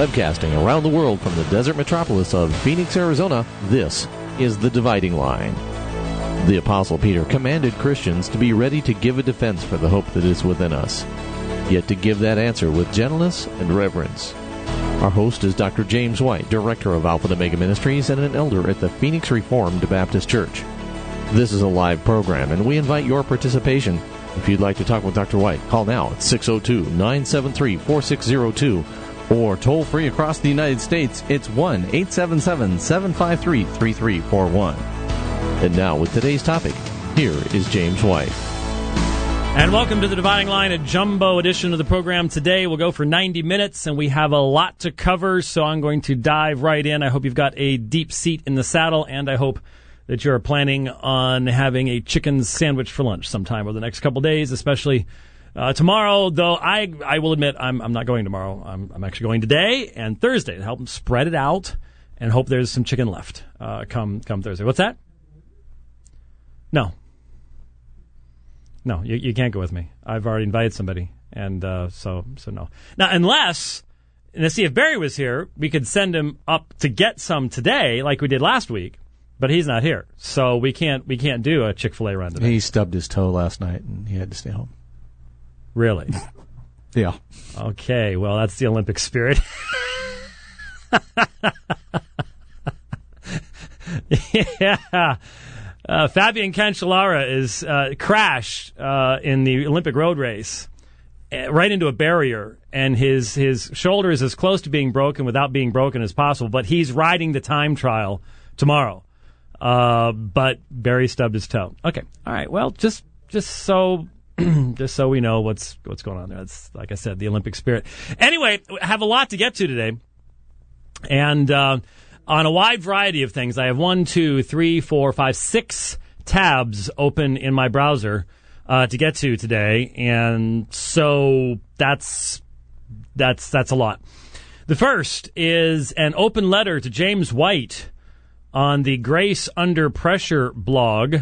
Webcasting around the world from the desert metropolis of Phoenix, Arizona, this is The Dividing Line. The Apostle Peter commanded Christians to be ready to give a defense for the hope that is within us, yet to give that answer with gentleness and reverence. Our host is Dr. James White, Director of Alpha and Omega Ministries and an elder at the Phoenix Reformed Baptist Church. This is a live program, and we invite your participation. If you'd like to talk with Dr. White, call now at 602-973-4602, or toll free across the United States, it's 1-877-753-3341. And now, with today's topic, here is James White. And welcome to the Dividing Line, a jumbo edition of the program. Today we'll go for 90 minutes, and we have a lot to cover, so I'm going to dive right in. I hope you've got a deep seat in the saddle, and I hope that you're planning on having a chicken sandwich for lunch sometime over the next couple days, especially tomorrow, though I will admit I'm not going tomorrow. I'm actually going today and Thursday to help them spread it out and hope there's some chicken left come Thursday. What's that? No, you can't go with me. I've already invited somebody, and so no. Now, unless, and to see if Barry was here, we could send him up to get some today, like we did last week. But he's not here, so we can't do a Chick-fil-A run today. He stubbed his toe last night, and he had to stay home. Really? Yeah. Okay, well, that's the Olympic spirit. Yeah. Fabian Cancellara is crashed in the Olympic road race right into a barrier, and his shoulder is as close to being broken without being broken as possible, but he's riding the time trial tomorrow. But Barry stubbed his toe. Okay. All right. Well, just so we know what's going on there. That's, like I said, the Olympic spirit. Anyway, I have a lot to get to today. And, on a wide variety of things, I have 6 tabs open in my browser, to get to today. And so that's a lot. The first is an open letter to James White on the Grace Under Pressure blog.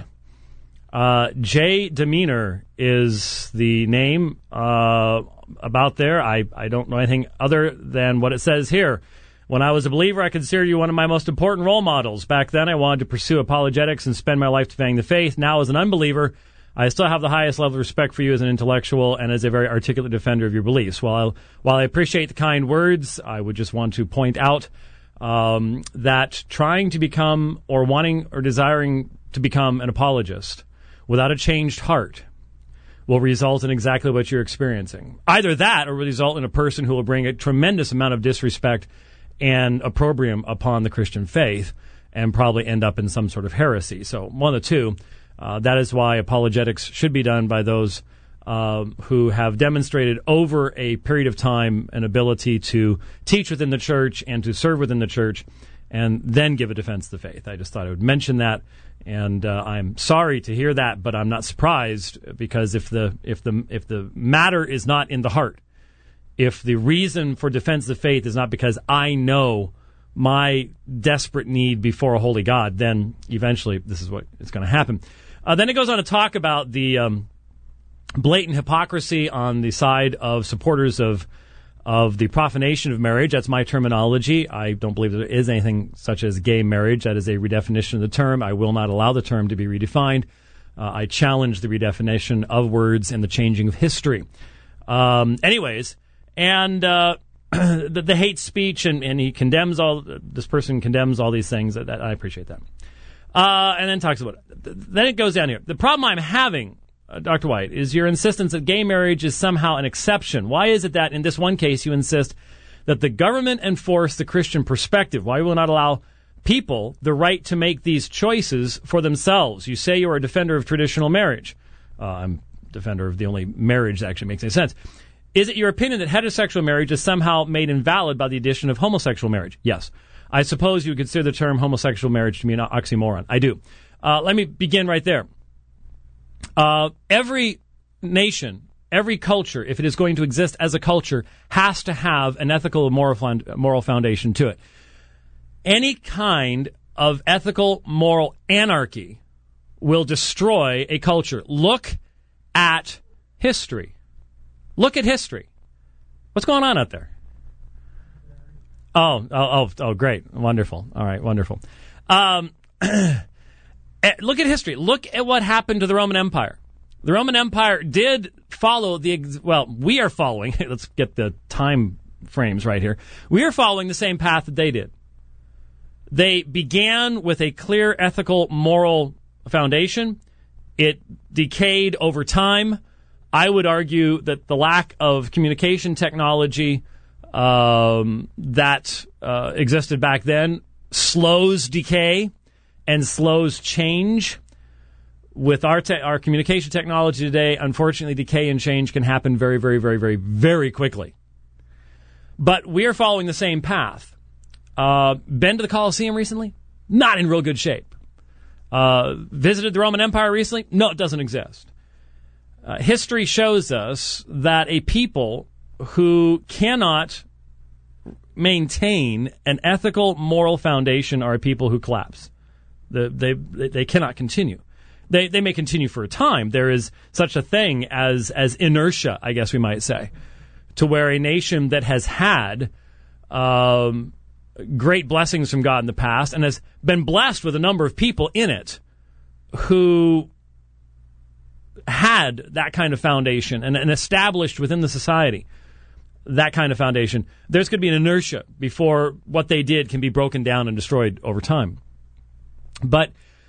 Jay Demeanor is the name about there. I don't know anything other than what it says here. When I was a believer, I considered you one of my most important role models. Back then, I wanted to pursue apologetics and spend my life defending the faith. Now, as an unbeliever, I still have the highest level of respect for you as an intellectual and as a very articulate defender of your beliefs. While I appreciate the kind words, I would just want to point out that trying to become or wanting or desiring to become an apologist without a changed heart will result in exactly what you're experiencing. Either that or will result in a person who will bring a tremendous amount of disrespect and opprobrium upon the Christian faith and probably end up in some sort of heresy. So one of the two. That is why apologetics should be done by those who have demonstrated over a period of time an ability to teach within the church and to serve within the church and then give a defense of the faith. I just thought I would mention that, and I'm sorry to hear that, but I'm not surprised, because if the matter is not in the heart, if the reason for defense of the faith is not because I know my desperate need before a holy God, then eventually this is what is going to happen. Then it goes on to talk about the blatant hypocrisy on the side of supporters of the profanation of marriage. That's my terminology. I don't believe there is anything such as gay marriage. That is a redefinition of the term. I will not allow the term to be redefined. I challenge the redefinition of words and the changing of history. Anyways, and the hate speech, and he condemns this person condemns all these things. That I appreciate that. And then talks about it. Then it goes down here. The problem I'm having, Dr. White, is your insistence that gay marriage is somehow an exception. Why is it that in this one case you insist that the government enforce the Christian perspective? Why will it not allow people the right to make these choices for themselves? You say you are a defender of traditional marriage. I'm a defender of the only marriage that actually makes any sense. Is it your opinion that heterosexual marriage is somehow made invalid by the addition of homosexual marriage? Yes. I suppose you would consider the term homosexual marriage to be an oxymoron. I do. Let me begin right there. Every nation, every culture, if it is going to exist as a culture, has to have an ethical and moral foundation to it. Any kind of ethical, moral anarchy will destroy a culture. Look at history. Look at history. What's going on out there? Oh, great. Wonderful. All right, wonderful. Look at history. Look at what happened to the Roman Empire. The Roman Empire did follow we are following, let's get the time frames right here. We are following the same path that they did. They began with a clear ethical, moral foundation. It decayed over time. I would argue that the lack of communication technology that existed back then slows decay and slows change. With our communication technology today, unfortunately, decay and change can happen very, very, very, very, very quickly. But we are following the same path. Been to the Colosseum recently? Not in real good shape. Visited the Roman Empire recently? No, it doesn't exist. History shows us that a people who cannot maintain an ethical, moral foundation are people who collapse. They cannot continue. They may continue for a time. There is such a thing as inertia, I guess we might say, to where a nation that has had great blessings from God in the past and has been blessed with a number of people in it who had that kind of foundation and established within the society that kind of foundation, there's going to be an inertia before what they did can be broken down and destroyed over time. But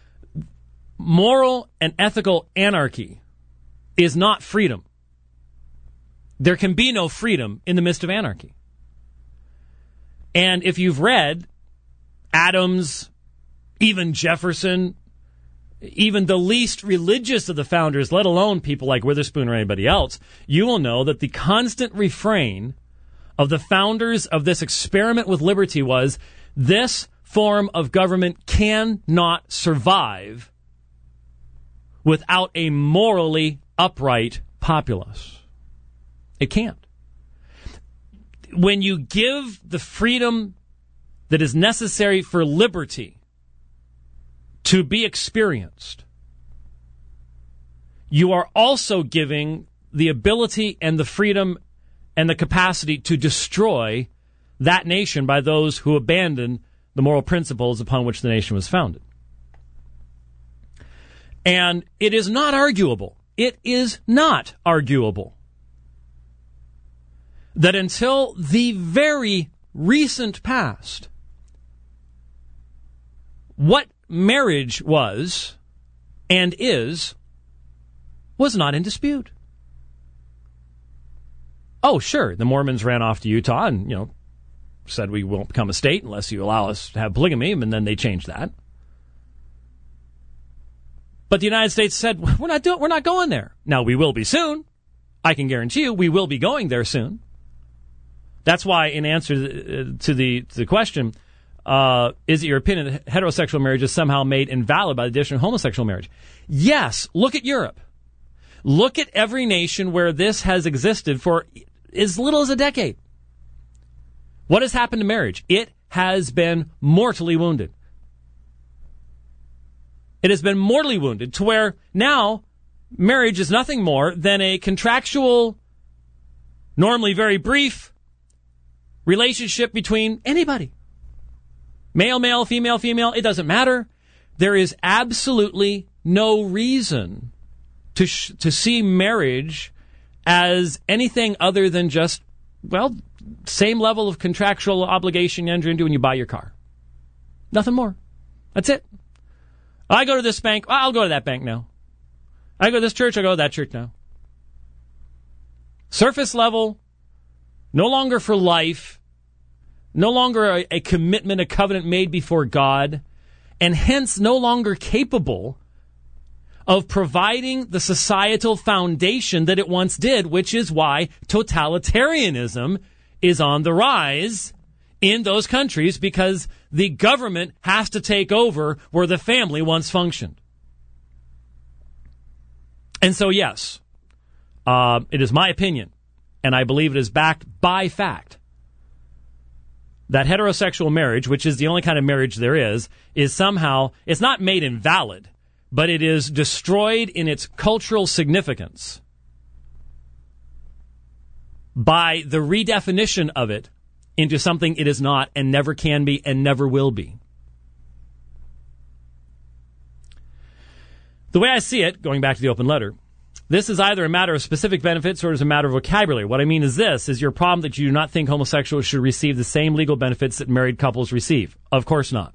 moral and ethical anarchy is not freedom. There can be no freedom in the midst of anarchy. And if you've read Adams, even Jefferson, even the least religious of the founders, let alone people like Witherspoon or anybody else, you will know that the constant refrain of the founders of this experiment with liberty was this form of government cannot survive without a morally upright populace. It can't. When you give the freedom that is necessary for liberty to be experienced, you are also giving the ability and the freedom and the capacity to destroy that nation by those who abandon the moral principles upon which the nation was founded. And it is not arguable. It is not arguable that until the very recent past, what marriage was and was not in dispute. Oh, sure, the Mormons ran off to Utah and, said we won't become a state unless you allow us to have polygamy, and then they changed that. But the United States said, we're not going there. Now, we will be soon. I can guarantee you we will be going there soon. That's why, in answer to the question, is it your opinion that heterosexual marriage is somehow made invalid by the addition of homosexual marriage? Yes. Look at Europe. Look at every nation where this has existed for as little as a decade. What has happened to marriage? It has been mortally wounded. It has been mortally wounded to where now marriage is nothing more than a contractual, normally very brief relationship between anybody. Male, male, female, female, it doesn't matter. There is absolutely no reason to see marriage as anything other than just, same level of contractual obligation you enter into when you buy your car. Nothing more. That's it. I go to this bank, I'll go to that bank now. I go to this church, I go to that church now. Surface level, no longer for life, no longer a commitment, a covenant made before God, and hence no longer capable of providing the societal foundation that it once did, which is why totalitarianism is on the rise in those countries, because the government has to take over where the family once functioned. And so, yes, it is my opinion, and I believe it is backed by fact, that heterosexual marriage, which is the only kind of marriage there is somehow, it's not made invalid, but it is destroyed in its cultural significance by the redefinition of it into something it is not and never can be and never will be. The way I see it, going back to the open letter, this is either a matter of specific benefits or it is a matter of vocabulary. What I mean is this, is your problem that you do not think homosexuals should receive the same legal benefits that married couples receive? Of course not.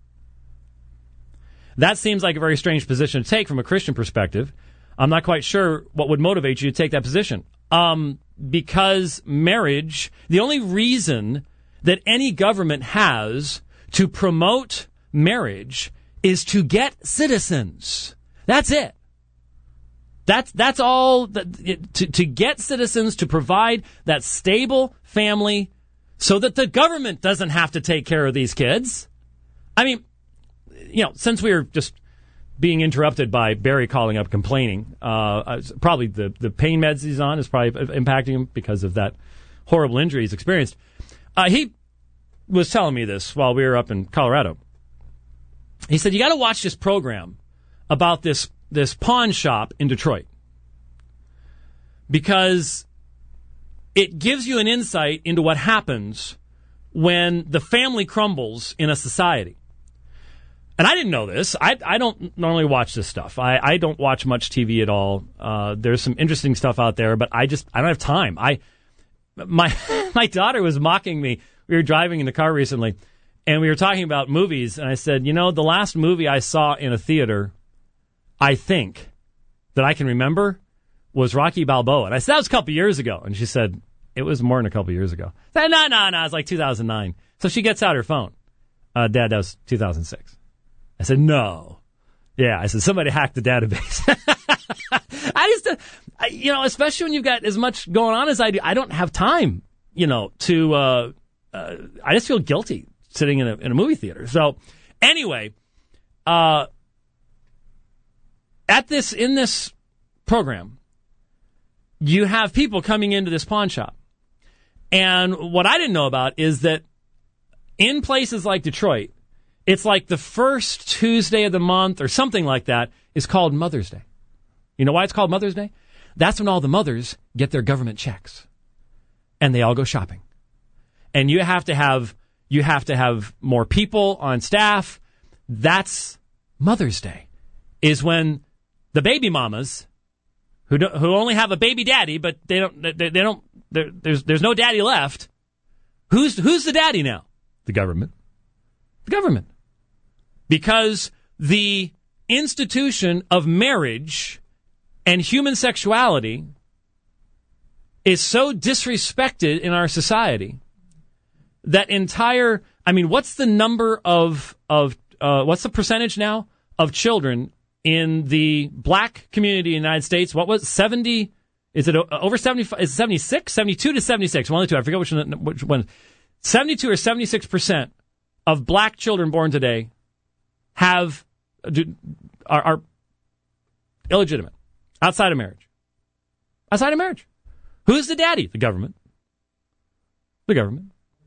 That seems like a very strange position to take from a Christian perspective. I'm not quite sure what would motivate you to take that position. Because marriage, the only reason that any government has to promote marriage is to get citizens. That's it. That's all. To get citizens, to provide that stable family so that the government doesn't have to take care of these kids. I mean, since we were just being interrupted by Barry calling up complaining, probably the pain meds he's on is probably impacting him because of that horrible injury he's experienced. He was telling me this while we were up in Colorado. He said, you got to watch this program about this pawn shop in Detroit because it gives you an insight into what happens when the family crumbles in a society. And I didn't know this. I don't normally watch this stuff. I don't watch much TV at all. There's some interesting stuff out there, but I don't have time. My daughter was mocking me. We were driving in the car recently, and we were talking about movies, and I said, the last movie I saw in a theater, I think, that I can remember, was Rocky Balboa. And I said, that was a couple years ago. And she said, it was more than a couple years ago. I said, no, it was like 2009. So she gets out her phone. Dad, that was 2006. I said, no. Yeah, I said, somebody hacked the database. Especially when you've got as much going on as I do, I don't have time, to, I just feel guilty sitting in a movie theater. So anyway, in this program, you have people coming into this pawn shop. And what I didn't know about is that in places like Detroit, it's like the first Tuesday of the month or something like that is called Mother's Day. You know why it's called Mother's Day? That's when all the mothers get their government checks and they all go shopping. And you have to have more people on staff. That's Mother's Day, is when the baby mamas who only have a baby daddy, but there's no daddy left. Who's the daddy now? The government. The government. Because the institution of marriage and human sexuality is so disrespected in our society that what's the number of what's the percentage now of children in the black community in the United States? What was 70? Is it over 75? Is it 76? 72 to 76? One of the two. I forget which one. 72 or 76% of black children born today are illegitimate, outside of marriage. Outside of marriage. Who's the daddy? The government. The government.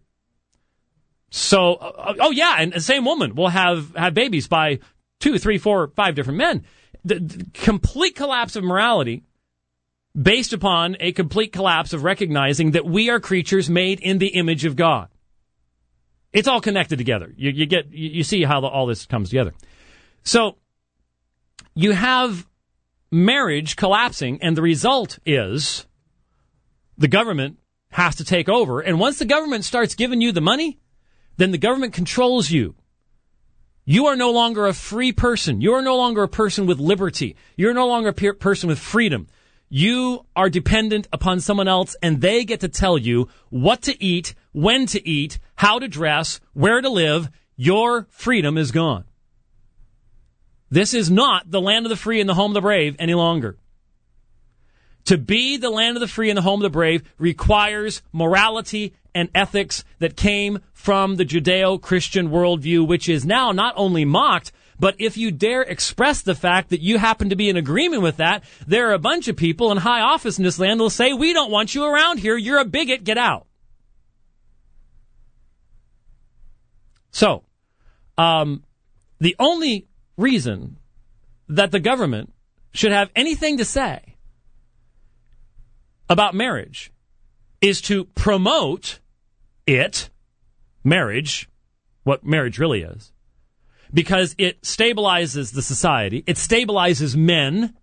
So, and the same woman will have babies by 2, 3, 4, 5 different men. The complete collapse of morality based upon a complete collapse of recognizing that we are creatures made in the image of God. It's all connected together. You see how all this comes together. So you have marriage collapsing, and the result is the government has to take over. And once the government starts giving you the money, then the government controls you. You are no longer a free person. You are no longer a person with liberty. You're no longer a person with freedom. You are dependent upon someone else, and they get to tell you what to eat, when to eat, how to dress, where to live. Your freedom is gone. This is not the land of the free and the home of the brave any longer. To be the land of the free and the home of the brave requires morality and ethics that came from the Judeo-Christian worldview, which is now not only mocked, but if you dare express the fact that you happen to be in agreement with that, there are a bunch of people in high office in this land who will say, we don't want you around here. You're a bigot. Get out. So, the only reason that the government should have anything to say about marriage is to promote marriage, what marriage really is, because it stabilizes the society. It stabilizes men.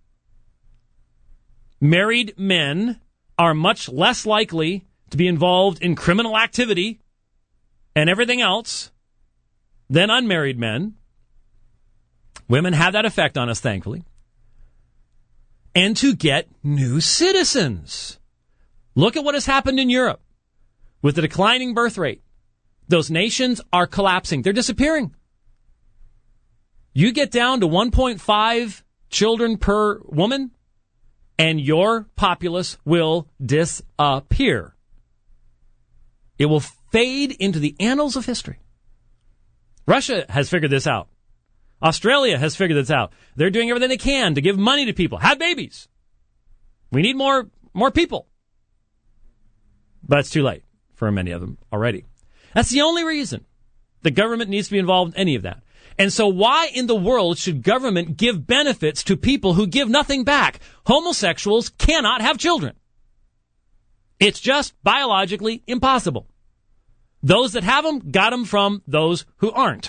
Married men are much less likely to be involved in criminal activity and everything else than unmarried men. Women have that effect on us, thankfully. And to get new citizens. Look at what has happened in Europe with the declining birth rate. Those nations are collapsing. They're disappearing. You get down to 1.5 children per woman, and your populace will disappear. It will fade into the annals of history. Russia has figured this out. Australia has figured this out. They're doing everything they can to give money to people. Have babies. We need more people. But it's too late for many of them already. That's the only reason the government needs to be involved in any of that. And so why in the world should government give benefits to people who give nothing back? Homosexuals cannot have children. It's just biologically impossible. Those that have them got them from those who aren't.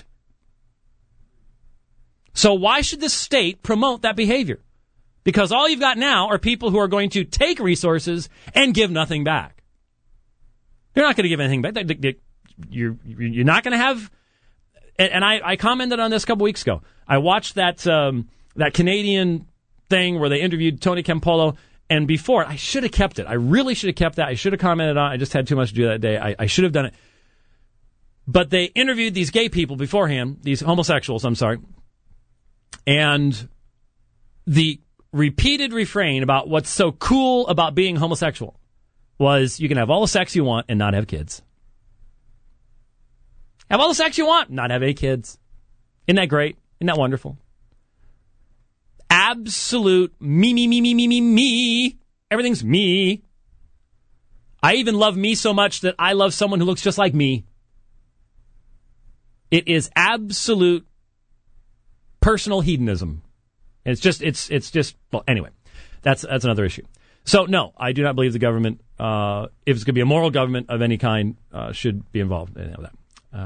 So why should the state promote that behavior? Because all you've got now are people who are going to take resources and give nothing back. They're not going to give anything back. You're not going to have... And I commented on this a couple weeks ago. I watched that Canadian thing where they interviewed Tony Campolo, and before, I should have kept it. I really should have kept that. I should have commented on it. I just had too much to do that day. I should have done it. But they interviewed these gay people beforehand, these homosexuals, I'm sorry. And the repeated refrain about what's so cool about being homosexual was you can have all the sex you want and not have kids. Have all the sex you want, not have any kids. Isn't that great? Isn't that wonderful? Absolute me. Everything's me. I even love me so much that I love someone who looks just like me. It is absolute personal hedonism. It's just, well, anyway, that's another issue. So, no, I do not believe the government, if it's going to be a moral government of any kind, should be involved in any of that.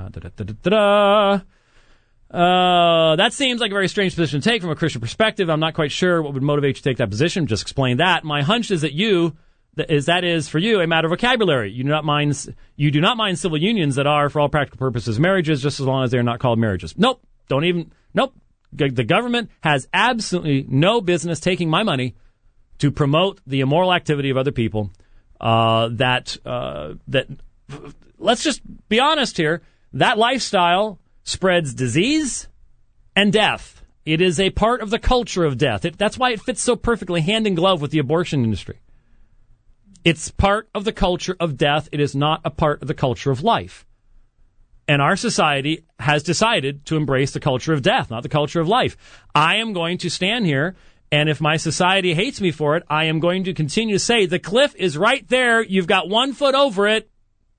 That seems like a very strange position to take from a Christian perspective. I'm not quite sure what would motivate you to take that position. Just explain that. My hunch is that that is for you a matter of vocabulary. You do not mind civil unions that are, for all practical purposes, marriages, just as long as they're not called marriages. Nope. The government has absolutely no business taking my money to promote the immoral activity of other people. That let's just be honest here. That lifestyle spreads disease and death. It is a part of the culture of death. That's why it fits so perfectly hand in glove with the abortion industry. It's part of the culture of death. It is not a part of the culture of life. And our society has decided to embrace the culture of death, not the culture of life. I am going to stand here, and if my society hates me for it, I am going to continue to say the cliff is right there. You've got 1 foot over it.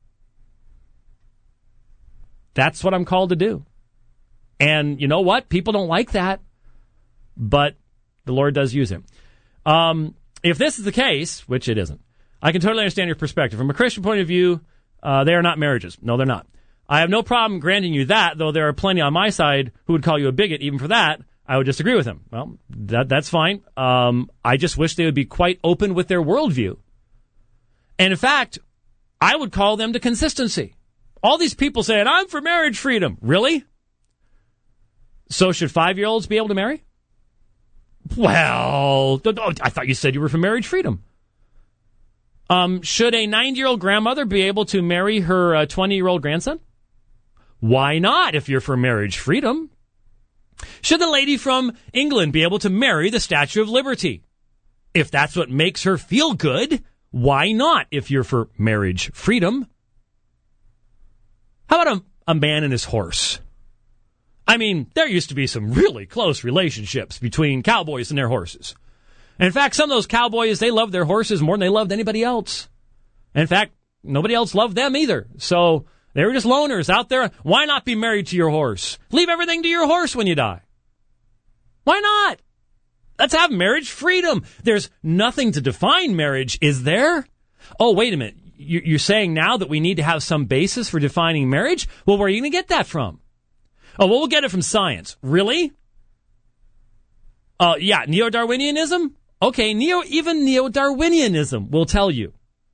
That's what I'm called to do. And you know what? People don't like that, but the Lord does use him. If this is the case, which it isn't, I can totally understand your perspective. From a Christian point of view, they are not marriages. No, they're not. I have no problem granting you that, though there are plenty on my side who would call you a bigot. Even for that, I would disagree with him. Well, that's fine. I just wish they would be quite open with their worldview. And in fact, I would call them to consistency. All these people saying, I'm for marriage freedom. Really? So should 5-year-olds be able to marry? Well, I thought you said you were for marriage freedom. Should a 90-year-old grandmother be able to marry her 20-year-old grandson? Why not if you're for marriage freedom? Should the lady from England be able to marry the Statue of Liberty? If that's what makes her feel good, why not if you're for marriage freedom? How about a man and his horse? I mean, there used to be some really close relationships between cowboys and their horses. And in fact, some of those cowboys, they loved their horses more than they loved anybody else. And in fact, nobody else loved them either. So they were just loners out there. Why not be married to your horse? Leave everything to your horse when you die. Why not? Let's have marriage freedom. There's nothing to define marriage, is there? Oh, wait a minute. you're saying now that we need to have some basis for defining marriage? Well, where are you going to get that from? Oh, well, we'll get it from science. Really? Yeah, neo-Darwinianism? Okay, even neo-Darwinianism will tell you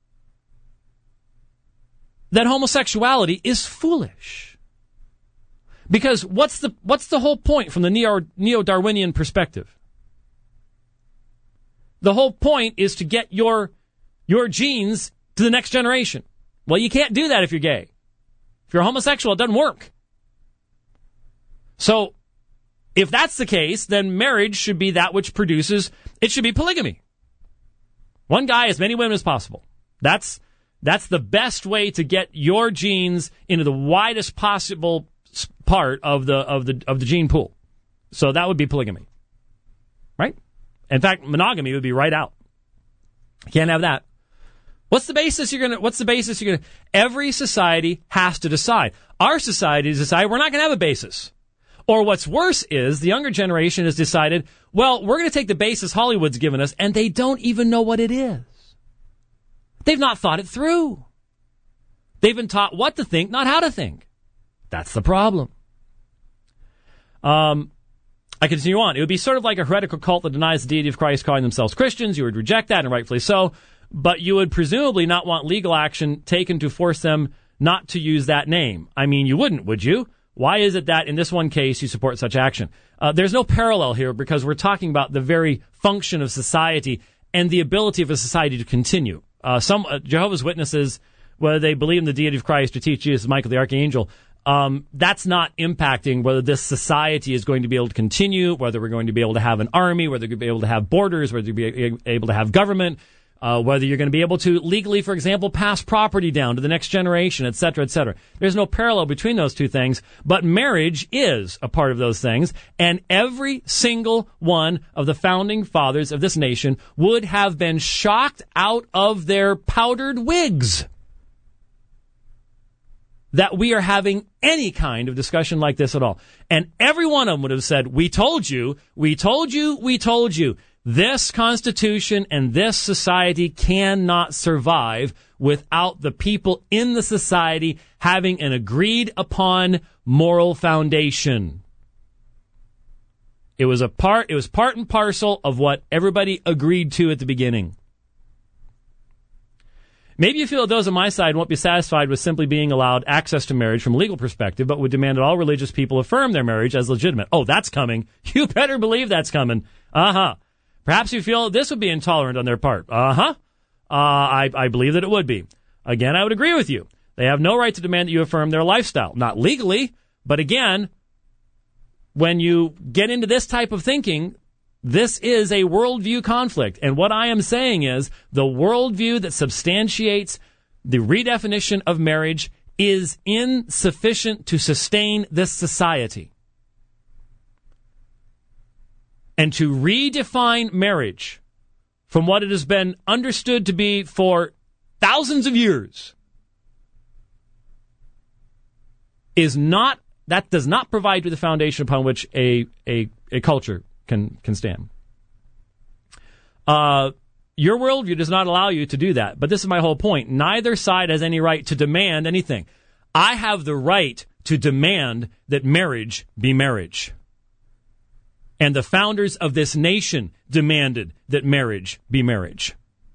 that homosexuality is foolish. Because what's the whole point from the neo-Darwinian perspective? The whole point is to get your genes to the next generation. Well, you can't do that if you're gay. If you're homosexual, it doesn't work. So, if that's the case, then marriage should be that which produces, it should be polygamy. One guy, as many women as possible. That's the best way to get your genes into the widest possible part of the gene pool. So that would be polygamy. Right? In fact, monogamy would be right out. Can't have that. What's the basis you're gonna every society has to decide. Our society has decided we're not gonna have a basis. Or what's worse is the younger generation has decided, well, we're going to take the basis Hollywood's given us, and they don't even know what it is. They've not thought it through. They've been taught what to think, not how to think. That's the problem. I continue on. It would be sort of like a heretical cult that denies the deity of Christ, calling themselves Christians. You would reject that, and rightfully so. But you would presumably not want legal action taken to force them not to use that name. I mean, you wouldn't, would you? Why is it that in this one case you support such action? There's no parallel here because we're talking about the very function of society and the ability of a society to continue. Some Jehovah's Witnesses, whether they believe in the deity of Christ or teach Jesus as Michael the Archangel, that's not impacting whether this society is going to be able to continue, whether we're going to be able to have an army, whether we're going to be able to have borders, whether we're going to be able to have government, whether you're going to be able to legally, for example, pass property down to the next generation, et cetera, et cetera. There's no parallel between those two things, but marriage is a part of those things, and every single one of the founding fathers of this nation would have been shocked out of their powdered wigs that we are having any kind of discussion like this at all. And every one of them would have said, we told you, we told you, we told you. This Constitution and this society cannot survive without the people in the society having an agreed upon moral foundation. It was part and parcel of what everybody agreed to at the beginning. Maybe you feel that those on my side won't be satisfied with simply being allowed access to marriage from a legal perspective, but would demand that all religious people affirm their marriage as legitimate. Oh, that's coming. You better believe that's coming. Uh-huh. Perhaps you feel this would be intolerant on their part. I believe that it would be. Again, I would agree with you. They have no right to demand that you affirm their lifestyle. Not legally, but again, when you get into this type of thinking, this is a worldview conflict. And what I am saying is the worldview that substantiates the redefinition of marriage is insufficient to sustain this society. And to redefine marriage from what it has been understood to be for thousands of years does not provide you the foundation upon which a culture can stand. Your worldview does not allow you to do that. But this is my whole point. Neither side has any right to demand anything. I have the right to demand that marriage be marriage. And the founders of this nation demanded that marriage be marriage.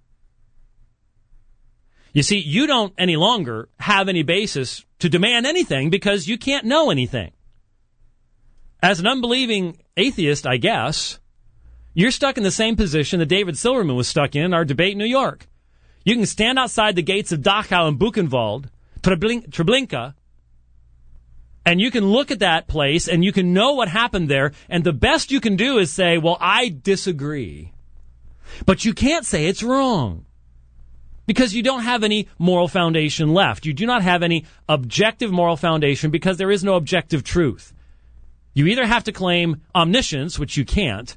You see, you don't any longer have any basis to demand anything because you can't know anything. As an unbelieving atheist, I guess, you're stuck in the same position that David Silverman was stuck in our debate in New York. You can stand outside the gates of Dachau and Buchenwald, Treblinka, and you can look at that place and you can know what happened there, and the best you can do is say, well, I disagree. But you can't say it's wrong because you don't have any moral foundation left. You do not have any objective moral foundation because there is no objective truth. You either have to claim omniscience, which you can't,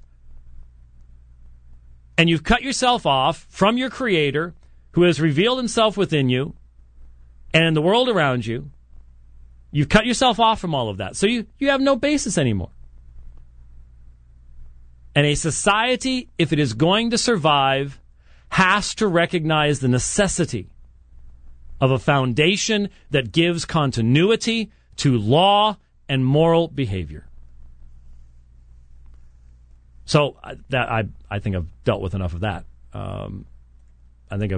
and you've cut yourself off from your Creator who has revealed himself within you and in the world around you. You've cut yourself off from all of that. So you have no basis anymore. And a society, if it is going to survive, has to recognize the necessity of a foundation that gives continuity to law and moral behavior. So that I think I've dealt with enough of that. I think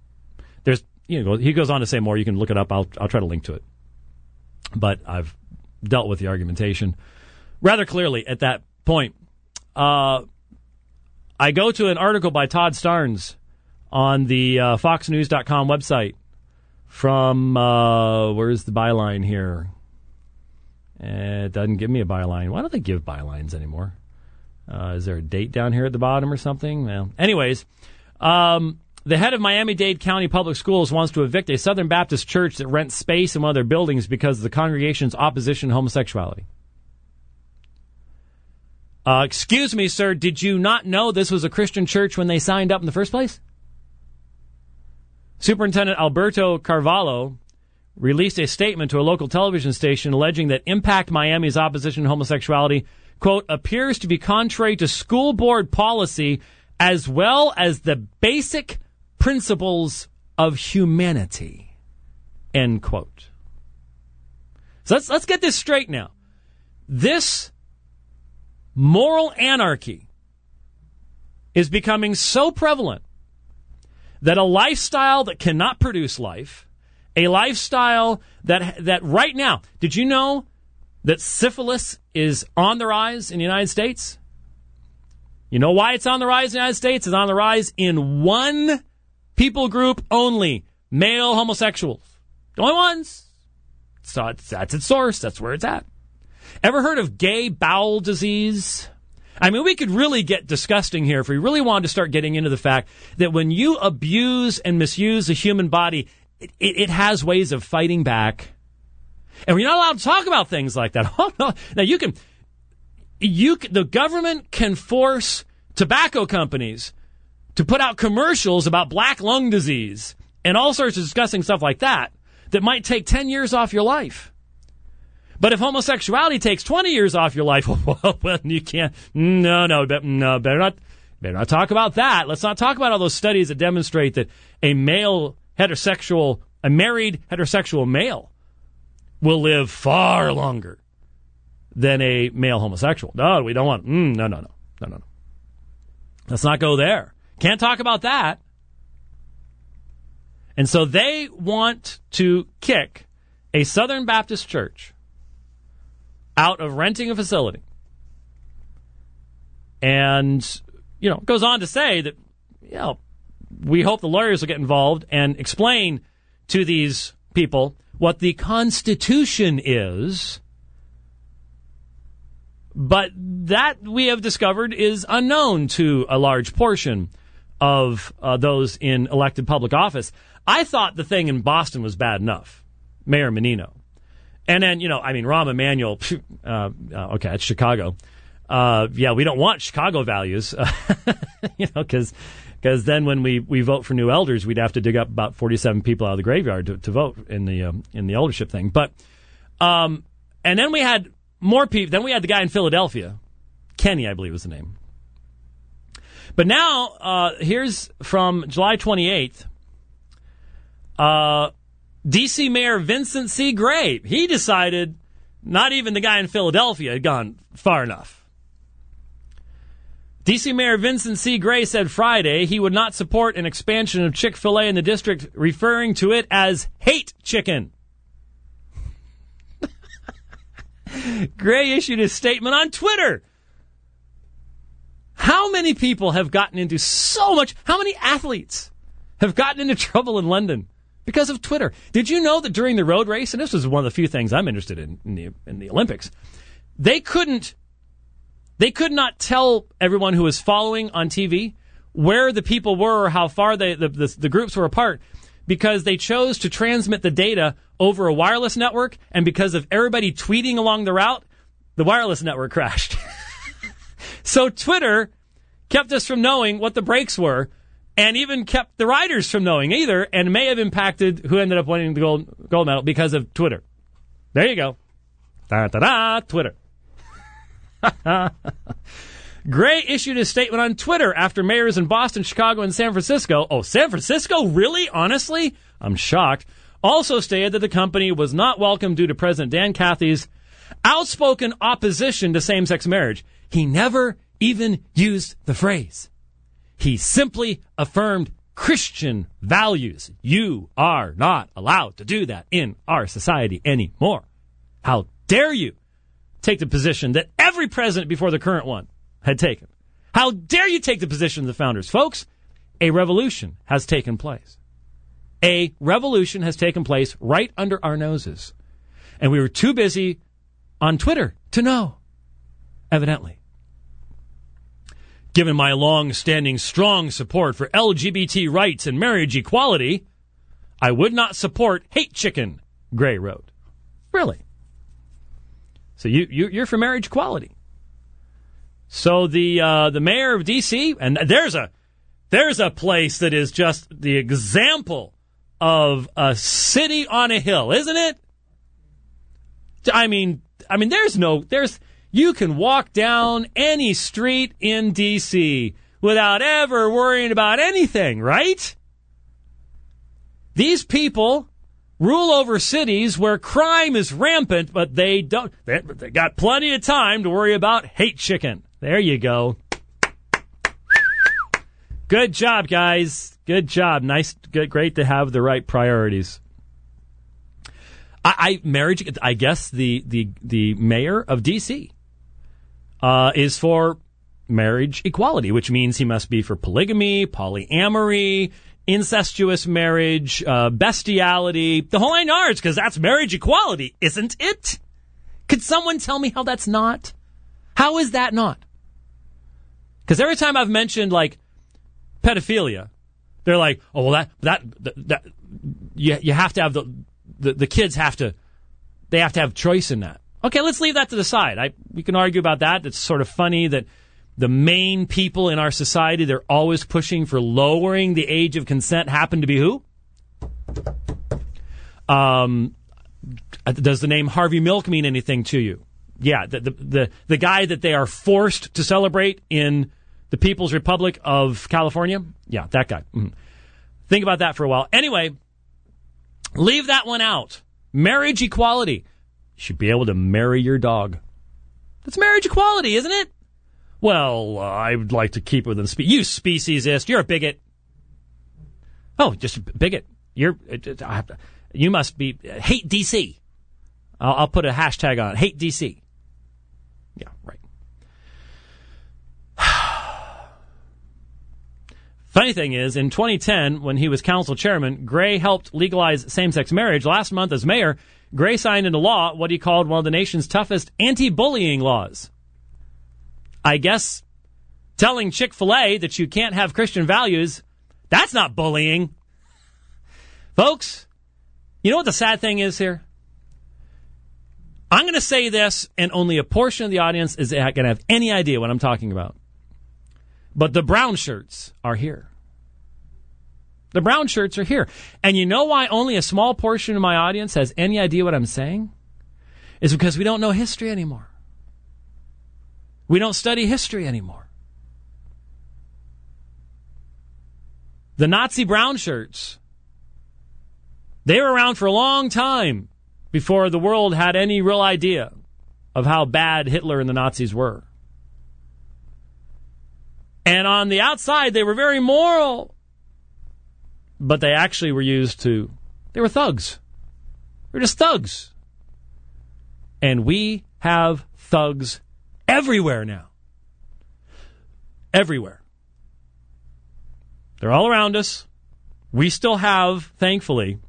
he goes on to say more. You can look it up. I'll try to link to it. But I've dealt with the argumentation rather clearly at that point. I go to an article by Todd Starnes on the FoxNews.com website from, where's the byline here? It doesn't give me a byline. Why don't they give bylines anymore? Is there a date down here at the bottom or something? Well, anyways, the head of Miami-Dade County Public Schools wants to evict a Southern Baptist church that rents space in one of their buildings because of the congregation's opposition to homosexuality. Excuse me, sir, did you not know this was a Christian church when they signed up in the first place? Superintendent Alberto Carvalho released a statement to a local television station alleging that Impact Miami's opposition to homosexuality, quote, appears to be contrary to school board policy as well as the basic principles of humanity, end quote. So let's get this straight now. This moral anarchy is becoming so prevalent that a lifestyle that cannot produce life, a lifestyle that right now, did you know that syphilis is on the rise in the United States? You know why it's on the rise in the United States? It's on the rise in one people group only, male homosexuals. The only ones. So that's its source. That's where it's at. Ever heard of gay bowel disease? I mean, we could really get disgusting here if we really wanted to start getting into the fact that when you abuse and misuse the human body, it has ways of fighting back. And we're not allowed to talk about things like that. Oh, no. Now, the government can force tobacco companies to put out commercials about black lung disease and all sorts of disgusting stuff like that might take 10 years off your life. But if homosexuality takes 20 years off your life, well, you can't. No, better not talk about that. Let's not talk about all those studies that demonstrate that a married heterosexual male will live far longer than a male homosexual. No, we don't want. No. Let's not go there. Can't talk about that. And so they want to kick a Southern Baptist church out of renting a facility. And, goes on to say that, we hope the lawyers will get involved and explain to these people what the Constitution is. But that, we have discovered, is unknown to a large portion of those in elected public office. I thought the thing in Boston was bad enough, Mayor Menino. And then, Rahm Emanuel, okay, it's Chicago. We don't want Chicago values, because then when we vote for new elders, we'd have to dig up about 47 people out of the graveyard to vote in the eldership thing. But, and then we had more people. Then we had the guy in Philadelphia, Kenny, I believe was the name. But now, here's from July 28th. D.C. Mayor Vincent C. Gray, he decided not even the guy in Philadelphia had gone far enough. D.C. Mayor Vincent C. Gray said Friday he would not support an expansion of Chick-fil-A in the district, referring to it as hate chicken. Gray issued a statement on Twitter. How many people have gotten into how many athletes have gotten into trouble in London because of Twitter? Did you know that during the road race, and this was one of the few things I'm interested in the Olympics, they could not tell everyone who was following on TV where the people were or how far the groups were apart because they chose to transmit the data over a wireless network, and because of everybody tweeting along the route, the wireless network crashed. So Twitter kept us from knowing what the breaks were, and even kept the riders from knowing either, and may have impacted who ended up winning the gold medal because of Twitter. There you go. Da-da-da, Twitter. Gray issued a statement on Twitter after mayors in Boston, Chicago, and San Francisco. Oh, San Francisco? Really? Honestly? I'm shocked. Also stated that the company was not welcome due to President Dan Cathy's outspoken opposition to same-sex marriage. He never even used the phrase. He simply affirmed Christian values. You are not allowed to do that in our society anymore. How dare you take the position that every president before the current one had taken? How dare you take the position of the founders? Folks, a revolution has taken place. A revolution has taken place right under our noses. And we were too busy on Twitter to know, evidently. Given my long-standing strong support for LGBT rights and marriage equality, I would not support hate chicken, Gray wrote. Really? So you're for marriage equality. So the mayor of D.C., and there's a place that is just the example of a city on a hill, isn't it? I mean, you can walk down any street in D.C. without ever worrying about anything, right? These people rule over cities where crime is rampant, but they got plenty of time to worry about hate chicken. There you go. Good job, guys. Good job. Nice, good, great to have the right priorities. I guess the mayor of D.C. Is for marriage equality, which means he must be for polygamy, polyamory, incestuous marriage, bestiality, the whole nine yards, because that's marriage equality, isn't it? Could someone tell me how that's not? How is that not? Because every time I've mentioned, like, pedophilia, they're like, oh, well, that you have to have the kids have to have choice in that. Okay, let's leave that to the side. We can argue about that. It's sort of funny that the main people in our society, they're always pushing for lowering the age of consent, happen to be who? Does the name Harvey Milk mean anything to you? Yeah, the guy that they are forced to celebrate in the People's Republic of California? Yeah, that guy. Mm-hmm. Think about that for a while. Anyway, leave that one out. Marriage equality. You should be able to marry your dog. That's marriage equality, isn't it? Well, I would like to keep within you speciesist. You're a bigot. Oh, just a bigot. You must be hate DC. I'll put a hashtag on it. Hate DC. Yeah, right. Funny thing is, in 2010, when he was council chairman, Gray helped legalize same-sex marriage. Last month, as mayor, Gray signed into law what he called one of the nation's toughest anti-bullying laws. I guess telling Chick-fil-A that you can't have Christian values, that's not bullying. Folks, you know what the sad thing is here? I'm going to say this, and only a portion of the audience is going to have any idea what I'm talking about. But the brown shirts are here. The brown shirts are here. And you know why only a small portion of my audience has any idea what I'm saying? Is because we don't know history anymore. We don't study history anymore. The Nazi brown shirts, they were around for a long time before the world had any real idea of how bad Hitler and the Nazis were. And on the outside, they were very moral. But they actually were they were thugs. They were just thugs. And we have thugs everywhere now. Everywhere. They're all around us. We still thankfully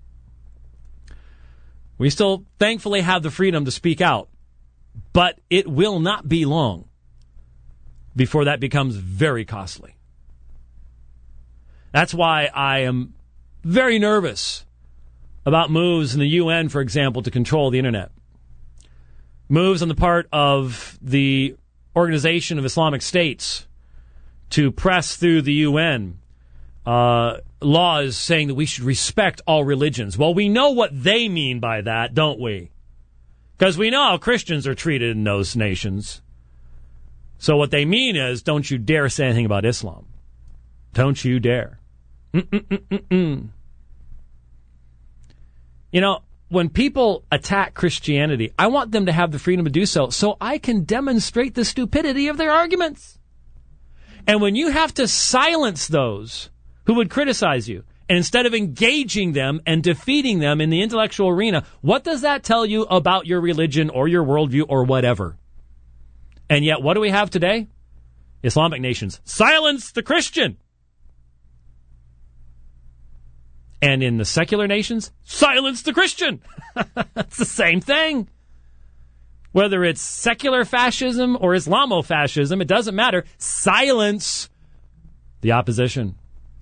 have the freedom to speak out. But it will not be long before that becomes very costly. That's why I am very nervous about moves in the UN, for example, to control the internet. Moves on the part of the Organization of Islamic States to press through the UN laws saying that we should respect all religions. Well, we know what they mean by that, don't we? Because we know how Christians are treated in those nations. So what they mean is, don't you dare say anything about Islam. Don't you dare. You know, when people attack Christianity, I want them to have the freedom to do so I can demonstrate the stupidity of their arguments. And when you have to silence those who would criticize you, and instead of engaging them and defeating them in the intellectual arena, what does that tell you about your religion or your worldview or whatever? And yet, what do we have today? Islamic nations. Silence the Christian! And in the secular nations, silence the Christian. It's the same thing. Whether it's secular fascism or Islamofascism, it doesn't matter. Silence the opposition.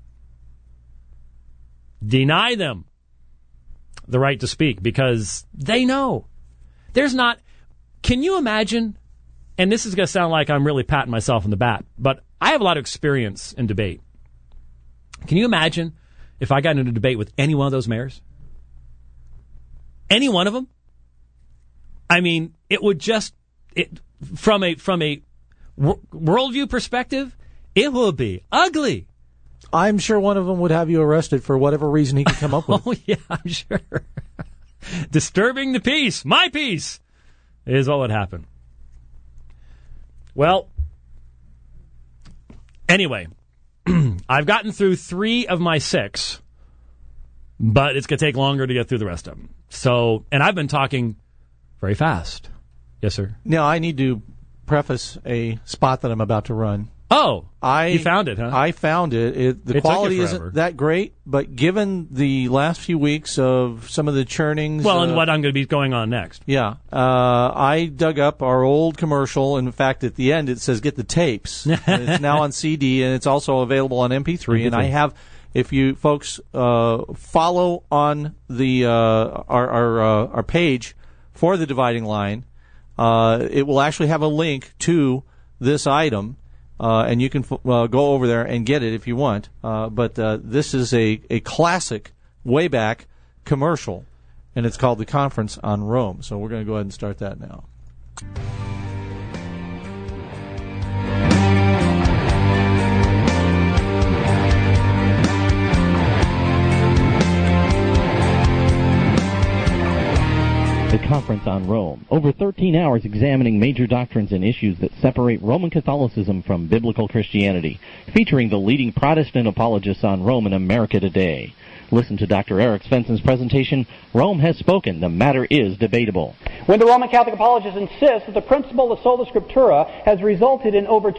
Deny them the right to speak because they know. There's not... Can you imagine... And this is going to sound like I'm really patting myself on the back, but I have a lot of experience in debate. Can you imagine if I got into a debate with any one of those mayors? Any one of them? I mean, it would just, from a worldview perspective, it would be ugly. I'm sure one of them would have you arrested for whatever reason he could come up with. Oh, yeah, I'm sure. Disturbing the peace, my peace, is what would happen. Well, anyway, I've gotten through 3 of my 6, but it's going to take longer to get through the rest of them. So, and I've been talking very fast. Yes, sir? Now, I need to preface a spot that I'm about to run. Oh, you found it, huh? I found it. The quality isn't that great, but given the last few weeks of some of the churnings... Well, and what I'm going to be going on next. Yeah. I dug up our old commercial. In fact, at the end, it says, get the tapes. And it's now on CD, and it's also available on MP3. And I have, if you folks follow on the our page for The Dividing Line, it will actually have a link to this item. And you can go over there and get it if you want. But this is a classic, way back commercial, and it's called The Conference on Rome. So we're going to go ahead and start that now. The Conference on Rome. Over 13 hours examining major doctrines and issues that separate Roman Catholicism from biblical Christianity, featuring the leading Protestant apologists on Rome in America today. Listen to Dr. Eric Svensson's presentation, Rome Has Spoken, the Matter is Debatable. When the Roman Catholic apologists insist that the principle of sola scriptura has resulted in over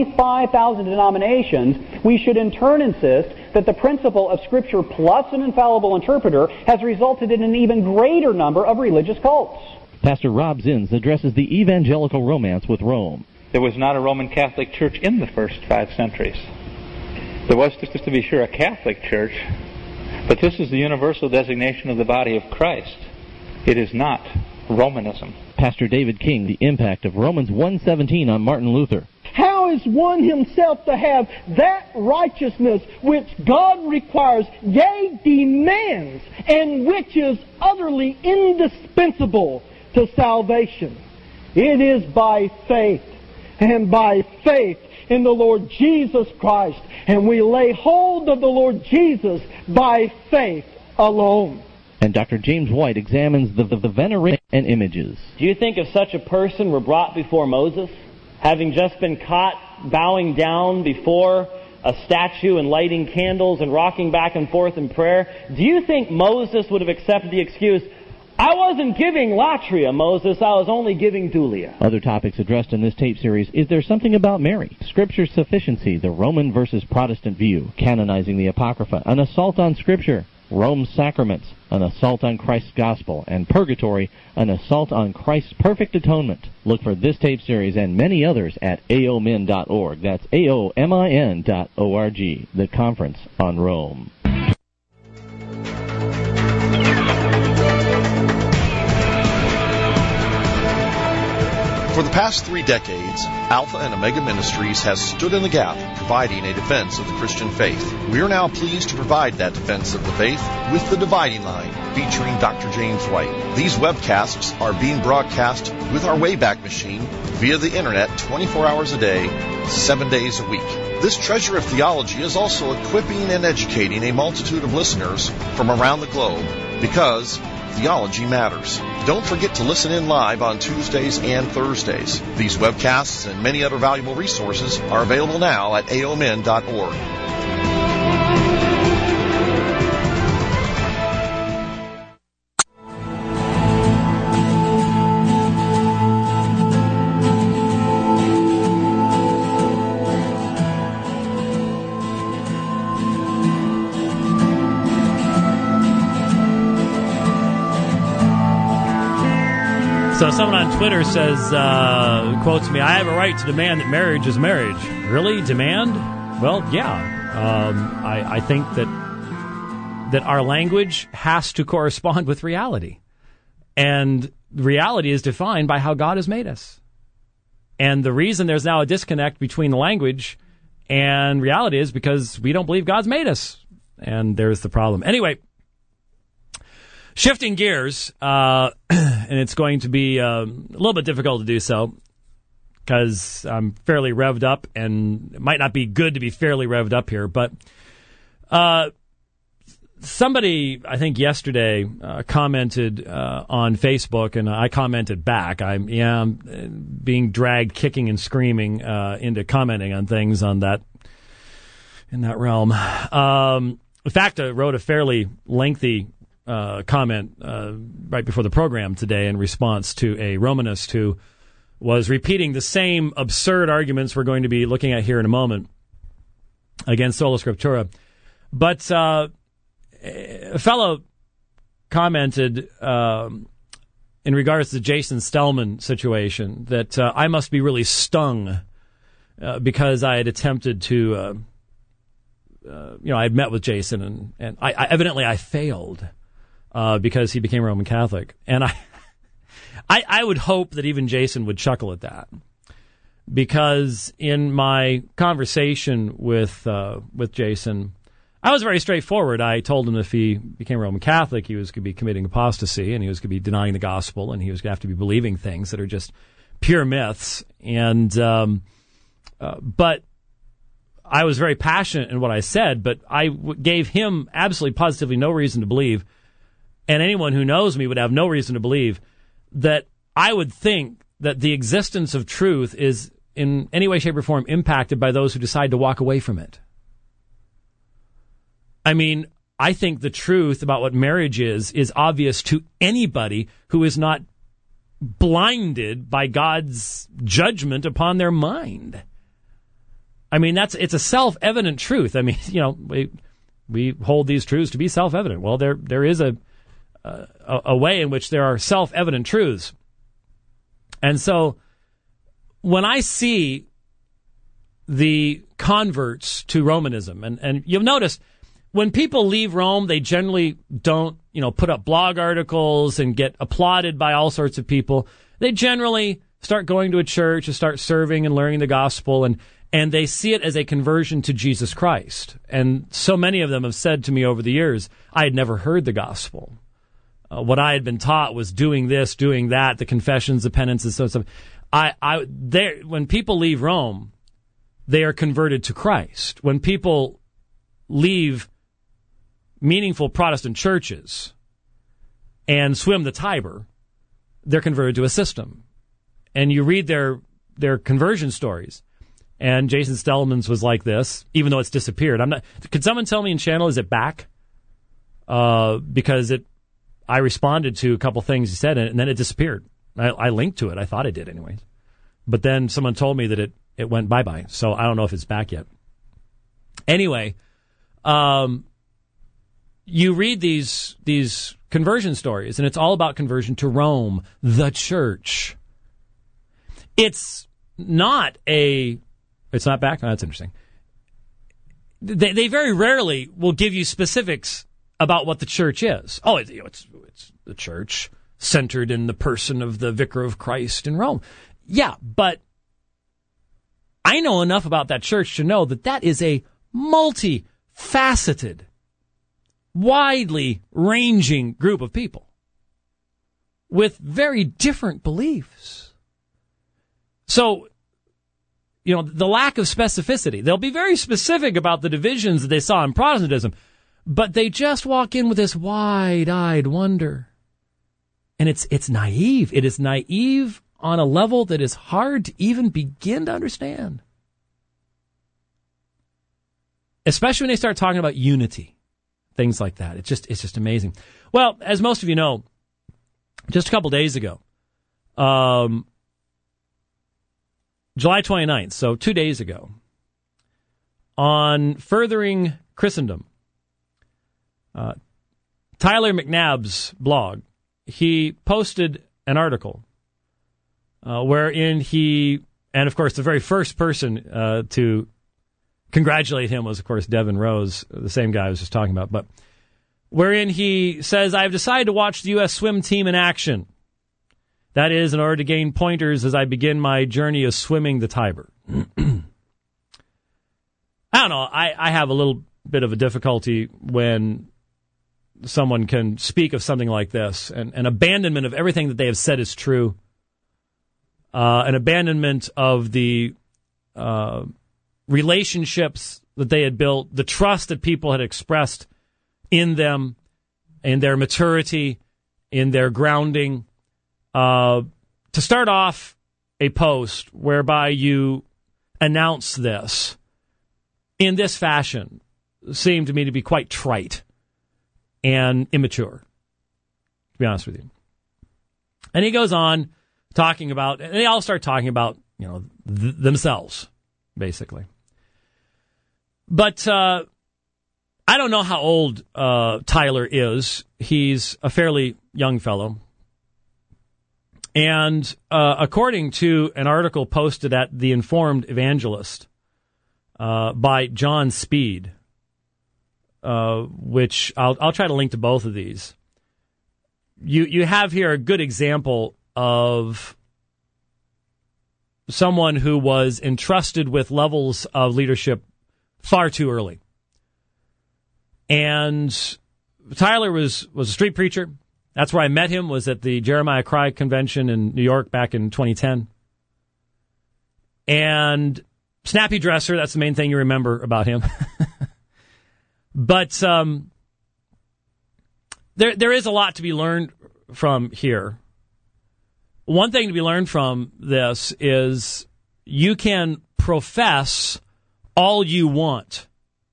25,000 denominations, we should in turn insist that the principle of Scripture plus an infallible interpreter has resulted in an even greater number of religious cults. Pastor Rob Zins addresses the evangelical romance with Rome. There was not a Roman Catholic Church in the first 5 centuries. There was, just to be sure, a Catholic Church, but this is the universal designation of the body of Christ. It is not Romanism. Pastor David King, the impact of Romans 1:17 on Martin Luther. How is one himself to have that righteousness which God requires, yea, demands, and which is utterly indispensable to salvation? It is by faith, and by faith in the Lord Jesus Christ, and we lay hold of the Lord Jesus by faith alone. And Dr. James White examines the veneration and images. Do you think if such a person were brought before Moses, having just been caught bowing down before a statue and lighting candles and rocking back and forth in prayer, do you think Moses would have accepted the excuse, I wasn't giving latria, Moses, I was only giving dulia? Other topics addressed in this tape series, Is There Something About Mary? Scripture's Sufficiency, the Roman versus Protestant View, Canonizing the Apocrypha, An Assault on Scripture, Rome's Sacraments, An Assault on Christ's Gospel, and Purgatory, An Assault on Christ's Perfect Atonement. Look for this tape series and many others at aomin.org. That's aomin.org, the Conference on Rome. For the past 3 decades, Alpha and Omega Ministries has stood in the gap, providing a defense of the Christian faith. We are now pleased to provide that defense of the faith with The Dividing Line, featuring Dr. James White. These webcasts are being broadcast with our Wayback Machine via the internet 24 hours a day, 7 days a week. This treasure of theology is also equipping and educating a multitude of listeners from around the globe, because theology matters. Don't forget to listen in live on Tuesdays and Thursdays. These webcasts and many other valuable resources are available now at aomin.org. So someone on Twitter says, quotes me, "I have a right to demand that marriage is marriage." Really? Demand? Well, yeah. I think that our language has to correspond with reality. And reality is defined by how God has made us. And the reason there's now a disconnect between the language and reality is because we don't believe God's made us. And there's the problem. Anyway, shifting gears, and it's going to be a little bit difficult to do so because I'm fairly revved up, and it might not be good to be fairly revved up here. But somebody, I think yesterday, commented on Facebook, and I commented back. I'm being dragged kicking and screaming into commenting on things in that realm. In fact, I wrote a fairly lengthy comment right before the program today in response to a Romanist who was repeating the same absurd arguments we're going to be looking at here in a moment against Sola Scriptura. But a fellow commented in regards to the Jason Stellman situation that I must be really stung because I had attempted to, I had met with Jason and I evidently I failed. Because he became Roman Catholic. And I would hope that even Jason would chuckle at that. Because in my conversation with Jason, I was very straightforward. I told him if he became Roman Catholic, he was going to be committing apostasy, and he was going to be denying the gospel, and he was going to have to be believing things that are just pure myths. And but I was very passionate in what I said, but I gave him absolutely positively no reason to believe, and anyone who knows me would have no reason to believe, that I would think that the existence of truth is in any way, shape, or form impacted by those who decide to walk away from it. I mean, I think the truth about what marriage is obvious to anybody who is not blinded by God's judgment upon their mind. I mean, it's a self-evident truth. I mean, we hold these truths to be self-evident. Well, there is a way in which there are self-evident truths. And so when I see the converts to Romanism, and you'll notice when people leave Rome, they generally don't, put up blog articles and get applauded by all sorts of people. They generally start going to a church and start serving and learning the gospel, and they see it as a conversion to Jesus Christ. And so many of them have said to me over the years, I had never heard the gospel. What I had been taught was doing this, doing that, the confessions, the penances, so stuff. When people leave Rome, they are converted to Christ. When people leave meaningful Protestant churches and swim the Tiber, they're converted to a system. And you read their conversion stories. And Jason Stellman's was like this, even though it's disappeared. Could someone tell me in channel, is it back? Because I responded to a couple things he said, and then it disappeared. I linked to it. I thought it did anyways. But then someone told me that it went bye-bye. So I don't know if it's back yet. Anyway, you read these conversion stories, and it's all about conversion to Rome, the church. It's not back? Oh, that's interesting. They very rarely will give you specifics about what the church is. Oh, it's the church centered in the person of the Vicar of Christ in Rome. Yeah, but I know enough about that church to know that that is a multifaceted, widely ranging group of people with very different beliefs. So, the lack of specificity. They'll be very specific about the divisions that they saw in Protestantism, but they just walk in with this wide-eyed wonder. And it's naive. It is naive on a level that is hard to even begin to understand. Especially when they start talking about unity. Things like that. It's just amazing. Well, as most of you know, just a couple days ago, July 29th, so 2 days ago, on Furthering Christendom, Tyler McNabb's blog, he posted an article wherein he, and of course the very first person to congratulate him was, of course, Devin Rose, the same guy I was just talking about, but wherein he says, "I've decided to watch the U.S. swim team in action. That is, in order to gain pointers as I begin my journey of swimming the Tiber." I don't know. I have a little bit of a difficulty when someone can speak of something like this, an abandonment of everything that they have said is true, an abandonment of the relationships that they had built, the trust that people had expressed in them, in their maturity, in their grounding. To start off a post whereby you announce this in this fashion seemed to me to be quite trite and immature, to be honest with you. And he goes on talking about, and they all start talking about, themselves, basically. But I don't know how old Tyler is. He's a fairly young fellow. And according to an article posted at The Informed Evangelist by John Speed, which I'll try to link to both of these, you have here a good example of someone who was entrusted with levels of leadership far too early. And Tyler was a street preacher. That's where I met him, was at the Jeremiah Cry Convention in New York back in 2010. And snappy dresser, that's the main thing you remember about him. But there is a lot to be learned from here. One thing to be learned from this is you can profess all you want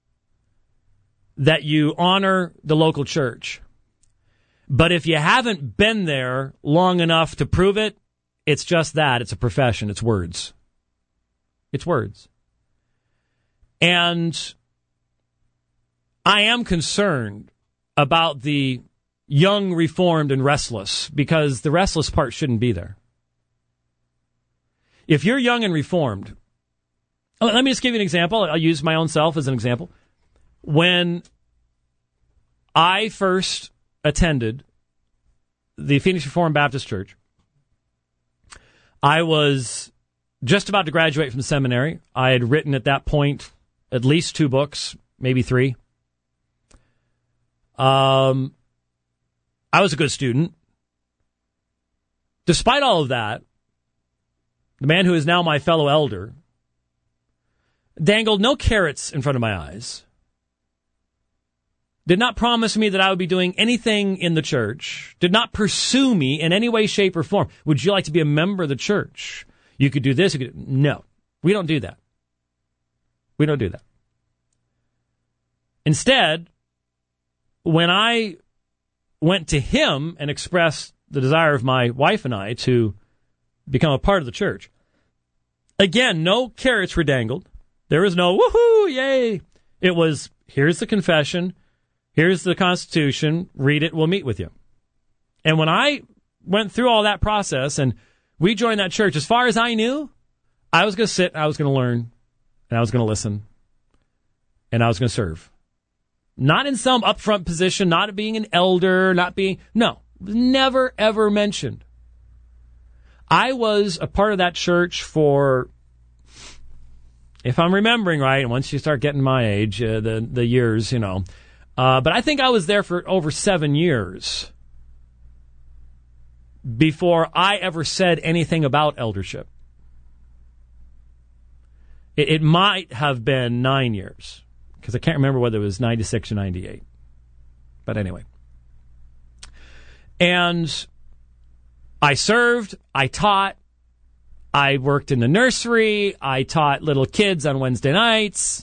that you honor the local church. But if you haven't been there long enough to prove it, it's just that. It's a profession. It's words. It's words. And I am concerned about the young, reformed, and restless, because the restless part shouldn't be there. If you're young and reformed, let me just give you an example. I'll use my own self as an example. When I first attended the Phoenix Reformed Baptist Church, I was just about to graduate from seminary. I had written at that point at least 2 books, maybe 3. I was a good student. Despite all of that, the man who is now my fellow elder dangled no carrots in front of my eyes, did not promise me that I would be doing anything in the church, did not pursue me in any way, shape, or form. Would you like to be a member of the church? You could do this. No, we don't do that. We don't do that. Instead, when I went to him and expressed the desire of my wife and I to become a part of the church, again, no carrots were dangled. There was no woohoo, yay. It was, here's the confession, here's the Constitution, read it, we'll meet with you. And when I went through all that process and we joined that church, as far as I knew, I was going to sit, I was going to learn, and I was going to listen, and I was going to serve. Not in some upfront position, not being an elder, never, ever mentioned. I was a part of that church for, if I'm remembering right, and once you start getting my age, the years, but I think I was there for over 7 years before I ever said anything about eldership. It might have been 9 years, because I can't remember whether it was 96 or 98. But anyway. And I served, I taught, I worked in the nursery, I taught little kids on Wednesday nights.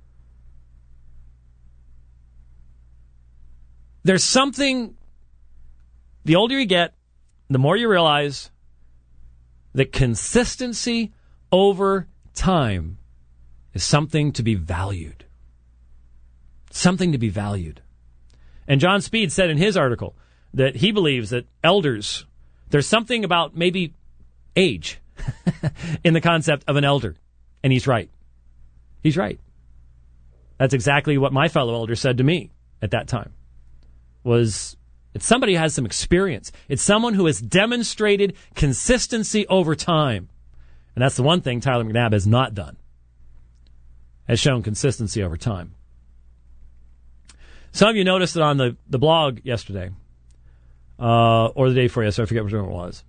There's something, the older you get, the more you realize that consistency over time is something to be valued. Something to be valued. And John Speed said in his article that he believes that elders, there's something about maybe age in the concept of an elder. And he's right. He's right. That's exactly what my fellow elder said to me at that time. Was it's somebody who has some experience. It's someone who has demonstrated consistency over time. And that's the one thing Tyler McNabb has not done. Has shown consistency over time. Some of you noticed that on the blog yesterday, or the day before yesterday, I forget which one it was,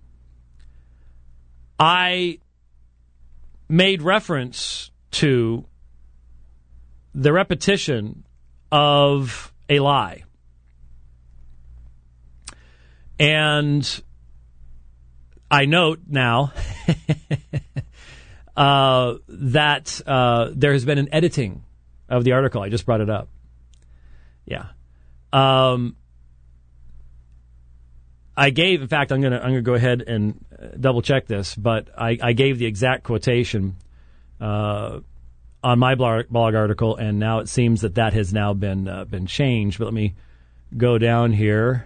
I made reference to the repetition of a lie. And I note now that there has been an editing of the article. I just brought it up. Yeah. I gave, in fact, I'm gonna go ahead and double check this, but I gave the exact quotation on my blog article, and now it seems that has now been changed. But let me go down here.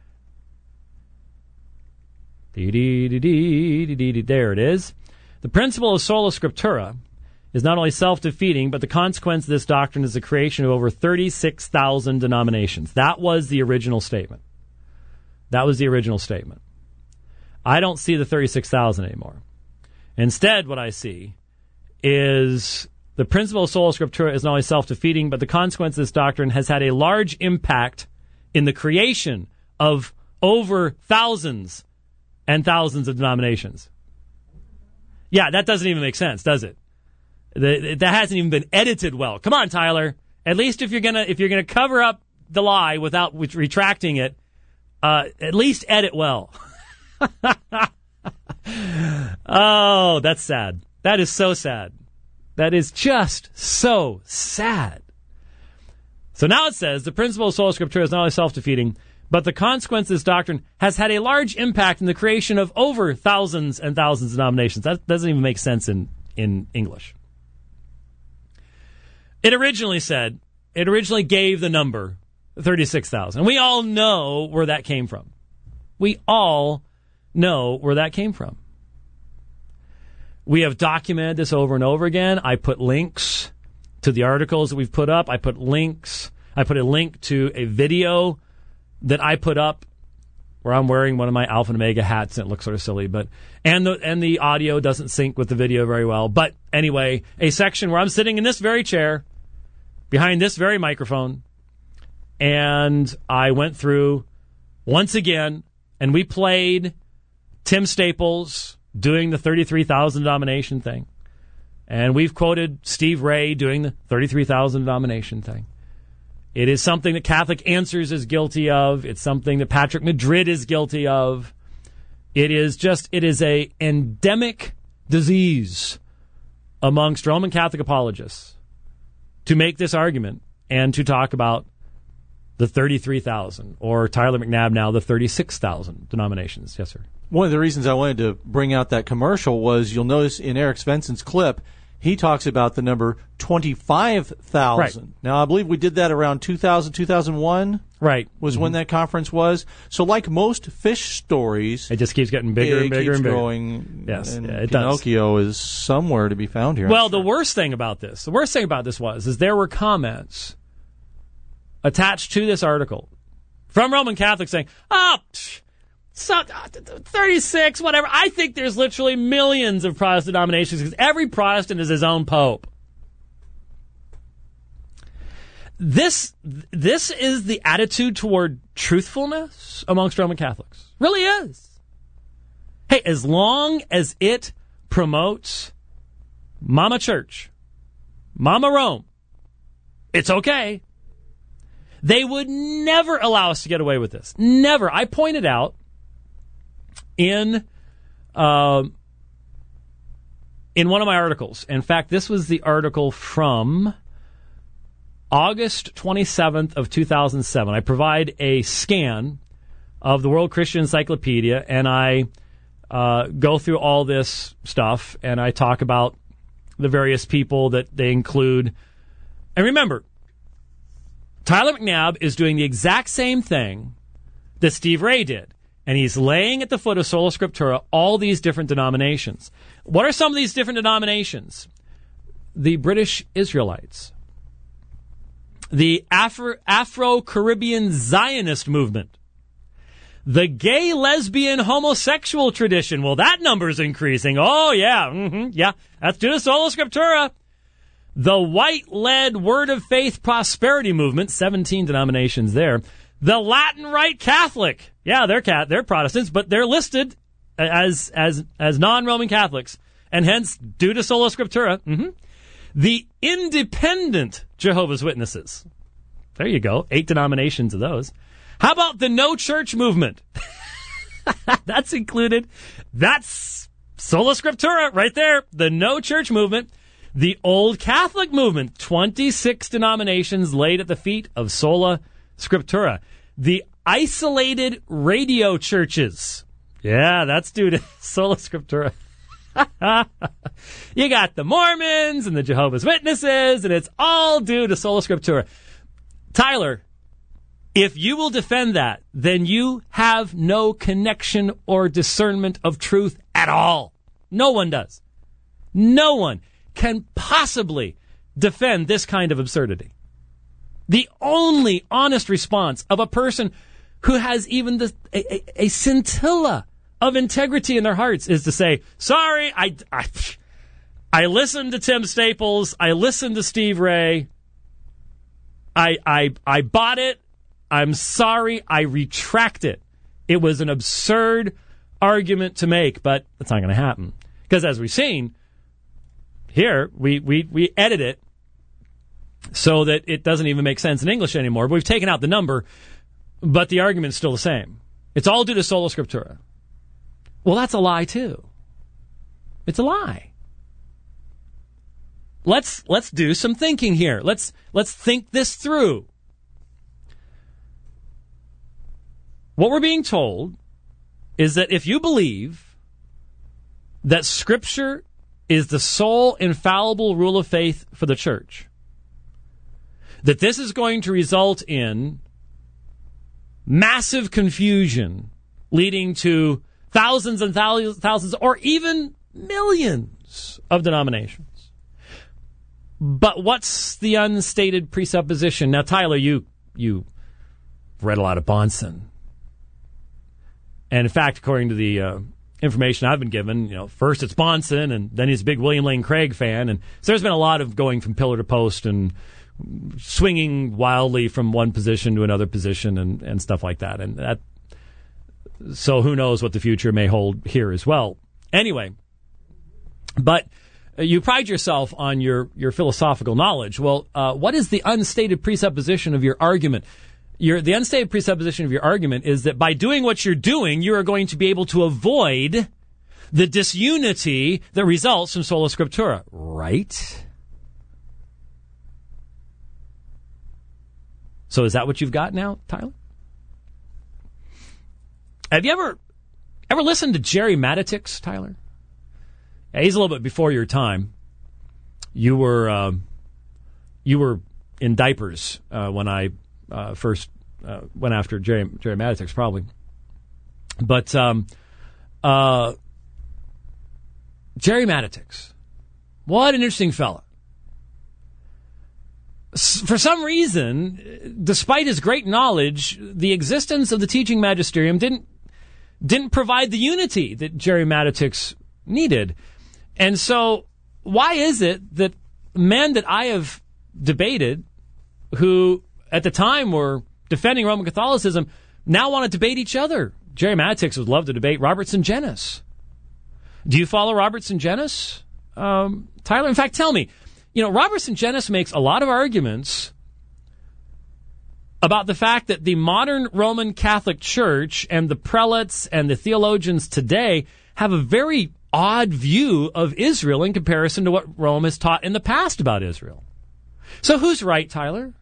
There it is. The principle of sola scriptura is not only self-defeating, but the consequence of this doctrine is the creation of over 36,000 denominations. That was the original statement. That was the original statement. I don't see the 36,000 anymore. Instead, what I see is the principle of sola scriptura is not only self-defeating, but the consequence of this doctrine has had a large impact in the creation of over thousands and thousands of denominations. Yeah, that doesn't even make sense, does it? That hasn't even been edited well. Come on, Tyler. At least if you're gonna cover up the lie without retracting it, at least edit well. Oh, that's sad. That is so sad. That is just so sad. So now it says the principle of sola scriptura is not only self-defeating, but the consequence of this doctrine has had a large impact in the creation of over thousands and thousands of denominations. That doesn't even make sense in English. It originally gave the number 36,000. We all know where that came from. We all know where that came from. We have documented this over and over again. I put links to the articles that we've put up. I put a link to a video that I put up where I'm wearing one of my Alpha and Omega hats, and it looks sort of silly, but and the audio doesn't sync with the video very well. But anyway, a section where I'm sitting in this very chair behind this very microphone, and I went through once again, and we played Tim Staples doing the 33,000 denomination thing, and we've quoted Steve Ray doing the 33,000 denomination thing. It is something that Catholic Answers is guilty of. It's something that Patrick Madrid is guilty of. It is a endemic disease amongst Roman Catholic apologists to make this argument and to talk about the 33,000, or Tyler McNabb now, the 36,000 denominations. Yes, sir. One of the reasons I wanted to bring out that commercial was you'll notice in Eric Svensson's clip, he talks about the number 25,000. Right. Now, I believe we did that around 2000, 2001. Right. Was when that conference was. So like most fish stories, it just keeps getting bigger and bigger and bigger. Growing. Yes, and it Pinocchio is somewhere to be found here. Well, the worst thing about this was there were comments attached to this article from Roman Catholics saying, 36, whatever. I think there's literally millions of Protestant denominations because every Protestant is his own pope. This is the attitude toward truthfulness amongst Roman Catholics. Really is. Hey, as long as it promotes Mama Church, Mama Rome, it's okay. They would never allow us to get away with this. Never. I pointed out in one of my articles. In fact, this was the article from August 27th of 2007. I provide a scan of the World Christian Encyclopedia, and I go through all this stuff, and I talk about the various people that they include. And remember, Tyler McNabb is doing the exact same thing that Steve Ray did. And he's laying at the foot of Sola Scriptura all these different denominations. What are some of these different denominations? The British Israelites. The Afro-Caribbean Zionist movement. The gay, lesbian, homosexual tradition. Well, that number's increasing. Oh, yeah. Yeah, that's due to Sola Scriptura. The white-led Word of Faith Prosperity movement. 17 denominations there. The Latin Rite Catholic. Yeah, they're Protestants, but they're listed as non-Roman Catholics, and hence due to Sola Scriptura. The Independent Jehovah's Witnesses. There you go. 8 denominations of those. How about the No Church movement? That's included. That's Sola Scriptura right there. The No Church movement. The Old Catholic movement. 26 denominations laid at the feet of Sola Scriptura. The Isolated Radio Churches. Yeah, that's due to Sola Scriptura. You got the Mormons and the Jehovah's Witnesses, and it's all due to Sola Scriptura. Tyler, if you will defend that, then you have no connection or discernment of truth at all. No one does. No one can possibly defend this kind of absurdity. The only honest response of a person who has even a scintilla of integrity in their hearts is to say, sorry, I listened to Tim Staples. I listened to Steve Ray. I bought it. I'm sorry. I retract it. It was an absurd argument to make, but it's not going to happen. Because as we've seen, here, we edit it so that it doesn't even make sense in English anymore. We've taken out the number, but the argument's still the same. It's all due to Sola Scriptura. Well, that's a lie, too. It's a lie. Let's do some thinking here. Let's think this through. What we're being told is that if you believe that Scripture is the sole infallible rule of faith for the church, that this is going to result in massive confusion leading to thousands and thousands or even millions of denominations. But what's the unstated presupposition? Now, Tyler, you read a lot of Bahnsen. And in fact, according to the information I've been given, first it's Bahnsen, and then he's a big William Lane Craig fan. And so there's been a lot of going from pillar to post and swinging wildly from one position to another position and stuff like that. And that, so who knows what the future may hold here as well. Anyway, but you pride yourself on your philosophical knowledge. Well, what is the unstated presupposition of your argument? The unstated presupposition of your argument is that by doing what you're doing, you are going to be able to avoid the disunity that results from Sola Scriptura, right? So is that what you've got now, Tyler? Have you ever listened to Jerry Matitix, Tyler? Yeah, he's a little bit before your time. You were in diapers when I first went after Jerry Matitix, probably. But Jerry Matitix, what an interesting fella. For some reason, despite his great knowledge, the existence of the teaching magisterium didn't didn't provide the unity that Jerry Matatics needed. And so why is it that men that I have debated who at the time were defending Roman Catholicism now want to debate each other? Jerry Matatics would love to debate Robertson Genes. Do you follow Robertson Genes, Tyler? In fact, tell me, Robertson Genes makes a lot of arguments about the fact that the modern Roman Catholic Church and the prelates and the theologians today have a very odd view of Israel in comparison to what Rome has taught in the past about Israel. So who's right, Tyler?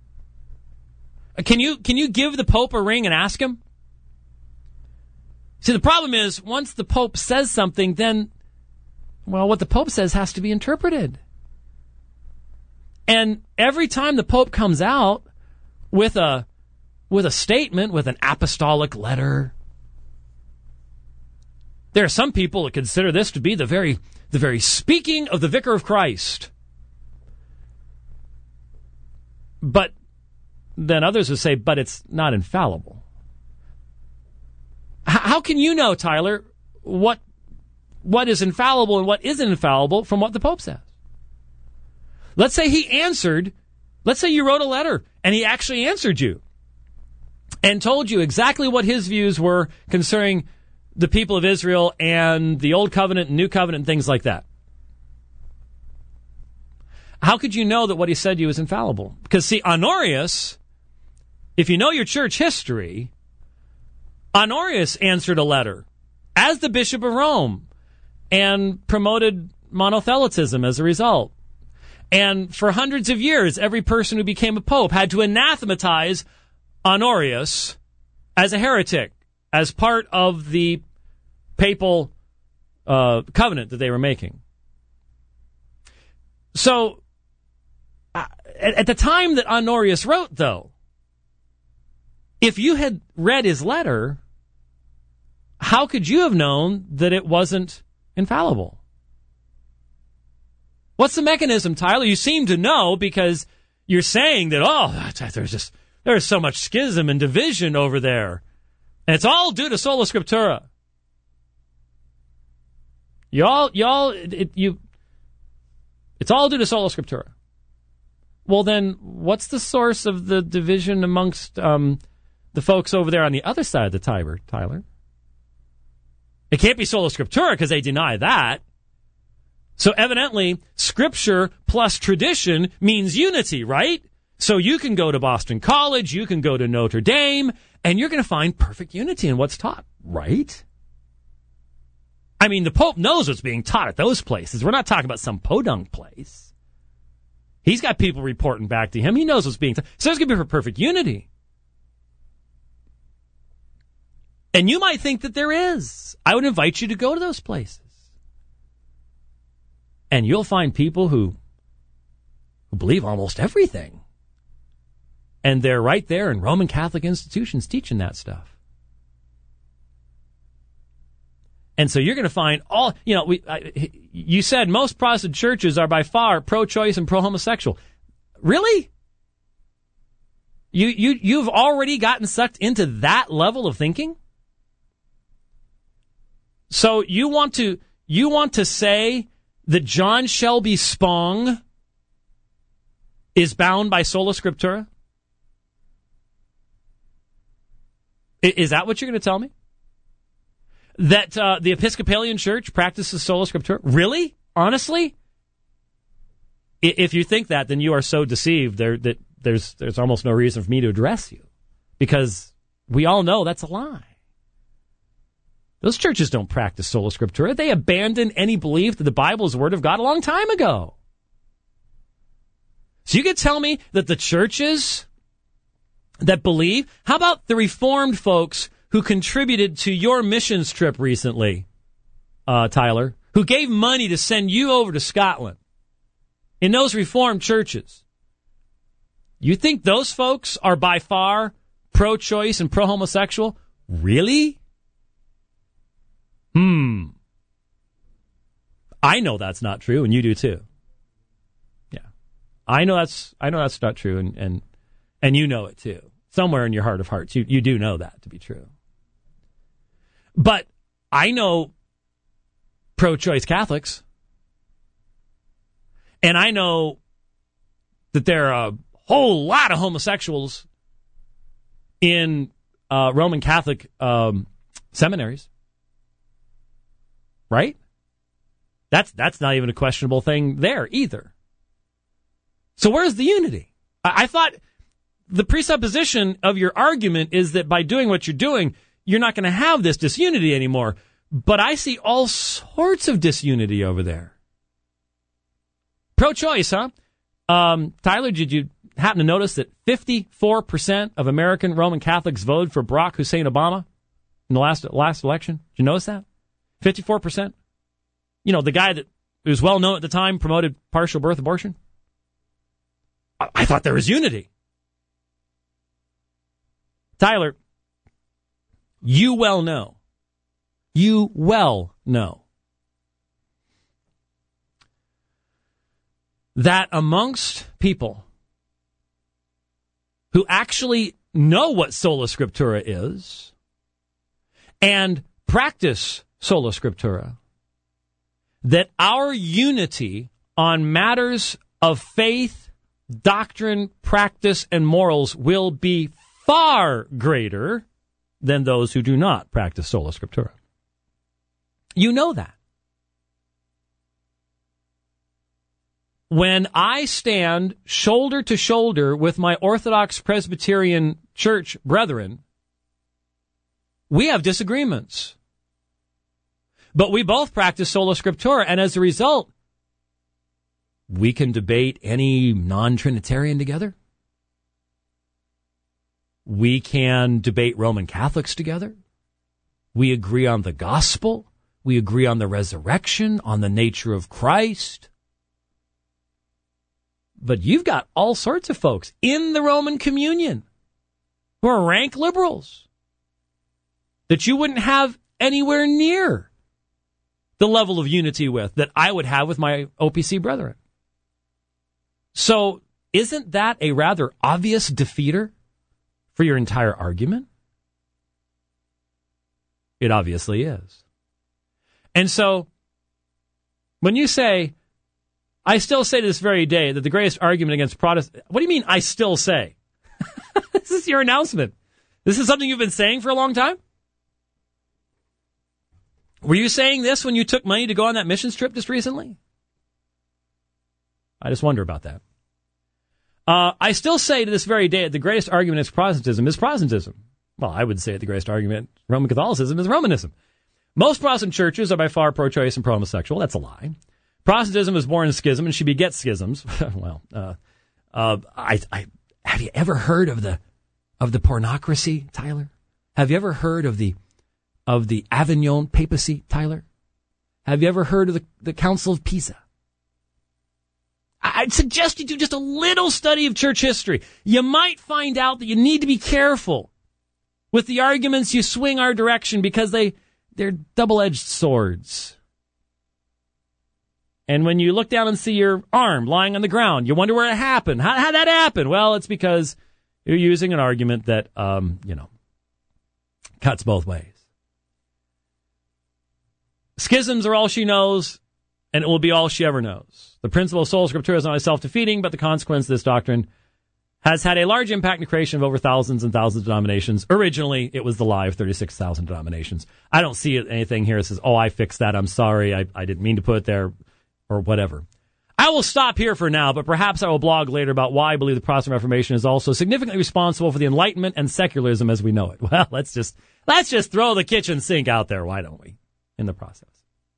Can you give the Pope a ring and ask him? See, the problem is, once the Pope says something, then, what the Pope says has to be interpreted. And every time the Pope comes out with a statement, with an apostolic letter, there are some people that consider this to be the very speaking of the Vicar of Christ. But then others would say, but it's not infallible. How can you know, Tyler, what is infallible and what isn't infallible from what the Pope says? Let's say you wrote a letter and he actually answered you and told you exactly what his views were concerning the people of Israel and the Old Covenant and New Covenant and things like that. How could you know that what he said to you is infallible? Because, see, Honorius, if you know your church history, Honorius answered a letter as the Bishop of Rome and promoted monothelitism as a result. And for hundreds of years, every person who became a pope had to anathematize Honorius as a heretic, as part of the papal covenant that they were making. So, at the time that Honorius wrote, though, if you had read his letter, how could you have known that it wasn't infallible? What's the mechanism, Tyler? You seem to know because you're saying that, there's so much schism and division over there. And it's all due to Sola Scriptura. It's all due to Sola Scriptura. Well, then, what's the source of the division amongst the folks over there on the other side of the Tiber, Tyler? It can't be Sola Scriptura because they deny that. So evidently, Scripture plus tradition means unity, right? So you can go to Boston College, you can go to Notre Dame, and you're going to find perfect unity in what's taught, right? I mean, the Pope knows what's being taught at those places. We're not talking about some podunk place. He's got people reporting back to him. He knows what's being taught. So there's going to be perfect unity. And you might think that there is. I would invite you to go to those places. And you'll find people who believe almost everything. And they're right there in Roman Catholic institutions teaching that stuff. And so you're going to find you said most Protestant churches are by far pro-choice and pro-homosexual. Really? You've already gotten sucked into that level of thinking? So you want to say that John Shelby Spong is bound by Sola Scriptura? Is that what you're going to tell me? That the Episcopalian Church practices Sola Scriptura? Really? Honestly? If you think that, then you are so deceived that there's almost no reason for me to address you. Because we all know that's a lie. Those churches don't practice Sola Scriptura. They abandoned any belief that the Bible is the Word of God a long time ago. So you could tell me that the churches that believe, how about the Reformed folks who contributed to your missions trip recently, Tyler, who gave money to send you over to Scotland in those Reformed churches? You think those folks are by far pro-choice and pro-homosexual? Really? I know that's not true, and you do too. Yeah. I know that's not true, and you know it too. Somewhere in your heart of hearts, you do know that to be true. But I know pro-choice Catholics, and I know that there are a whole lot of homosexuals in Roman Catholic seminaries, right? That's not even a questionable thing there either. So where's the unity? I thought the presupposition of your argument is that by doing what you're doing, you're not going to have this disunity anymore. But I see all sorts of disunity over there. Pro-choice, huh? Tyler, did you happen to notice that 54% of American Roman Catholics voted for Barack Hussein Obama in the last election? Did you notice that? 54%? You know, the guy that was well known at the time promoted partial birth abortion? I thought there was unity. Tyler, you well know that amongst people who actually know what sola scriptura is and practice sola scriptura, that our unity on matters of faith, doctrine, practice, and morals will be far greater than those who do not practice sola scriptura. You know that. When I stand shoulder to shoulder with my Orthodox Presbyterian church brethren, we have disagreements. But we both practice sola scriptura, and as a result, we can debate any non-Trinitarian together. We can debate Roman Catholics together. We agree on the gospel. We agree on the resurrection, on the nature of Christ. But you've got all sorts of folks in the Roman communion who are rank liberals that you wouldn't have anywhere near the level of unity with that I would have with my OPC brethren. So isn't that a rather obvious defeater for your entire argument? It obviously is. And so when you say, I still say to this very day that the greatest argument against Protestant... What do you mean, I still say? This is your announcement. This is something you've been saying for a long time? Were you saying this when you took money to go on that missions trip just recently? I just wonder about that. I still say to this very day that the greatest argument against Protestantism is Protestantism. Well, I would say the greatest argument Roman Catholicism is Romanism. Most Protestant churches are by far pro-choice and pro-homosexual. That's a lie. Protestantism is born in schism and should beget schisms. Well, have you ever heard of the pornocracy, Tyler? Have you ever heard of the Avignon papacy, Tyler? Have you ever heard of the Council of Pisa? I'd suggest you do just a little study of church history. You might find out that you need to be careful with the arguments you swing our direction because they're double-edged swords. And when you look down and see your arm lying on the ground, you wonder where it happened. How'd that happen? Well, it's because you're using an argument that, cuts both ways. Schisms are all she knows, and it will be all she ever knows. The principle of sola scriptura is not only self-defeating, but the consequence of this doctrine has had a large impact in the creation of over thousands and thousands of denominations. Originally, it was the lie of 36,000 denominations. I don't see anything here that says, oh, I fixed that, I'm sorry, I didn't mean to put it there, or whatever. I will stop here for now, but perhaps I will blog later about why I believe the Protestant Reformation is also significantly responsible for the Enlightenment and secularism as we know it. Well, let's just throw the kitchen sink out there, why don't we, in the process.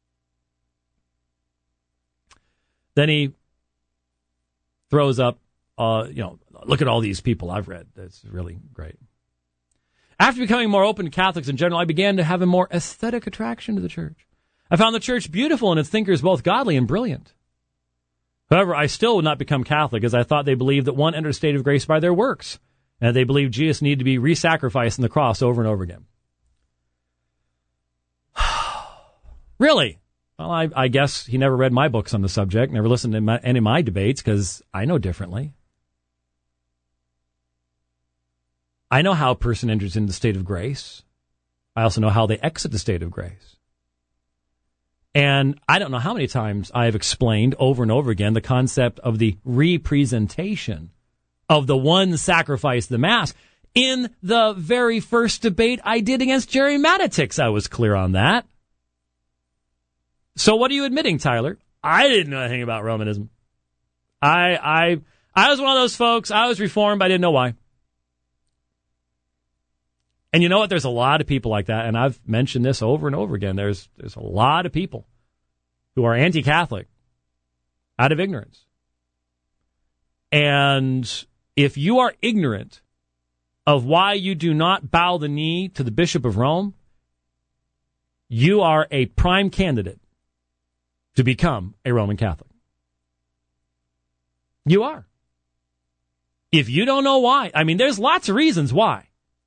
Then he throws up, look at all these people I've read. That's really great. After becoming more open to Catholics in general, I began to have a more aesthetic attraction to the church. I found the church beautiful and its thinkers both godly and brilliant. However, I still would not become Catholic as I thought they believed that one entered a state of grace by their works, and they believed Jesus needed to be re-sacrificed on the cross over and over again. Really? Well, I guess he never read my books on the subject, never listened to any of my debates, because I know differently. I know how a person enters into the state of grace. I also know how they exit the state of grace. And I don't know how many times I have explained over and over again the concept of the representation of the one sacrifice, the Mass. In the very first debate I did against Jerry Matitix, I was clear on that. So what are you admitting, Tyler? I didn't know anything about Romanism. I was one of those folks. I was Reformed, but I didn't know why. And you know what? There's a lot of people like that, and I've mentioned this over and over again. There's a lot of people who are anti-Catholic out of ignorance. And if you are ignorant of why you do not bow the knee to the Bishop of Rome, you are a prime candidate to become a Roman Catholic. You are. If you don't know why, I mean, there's lots of reasons why.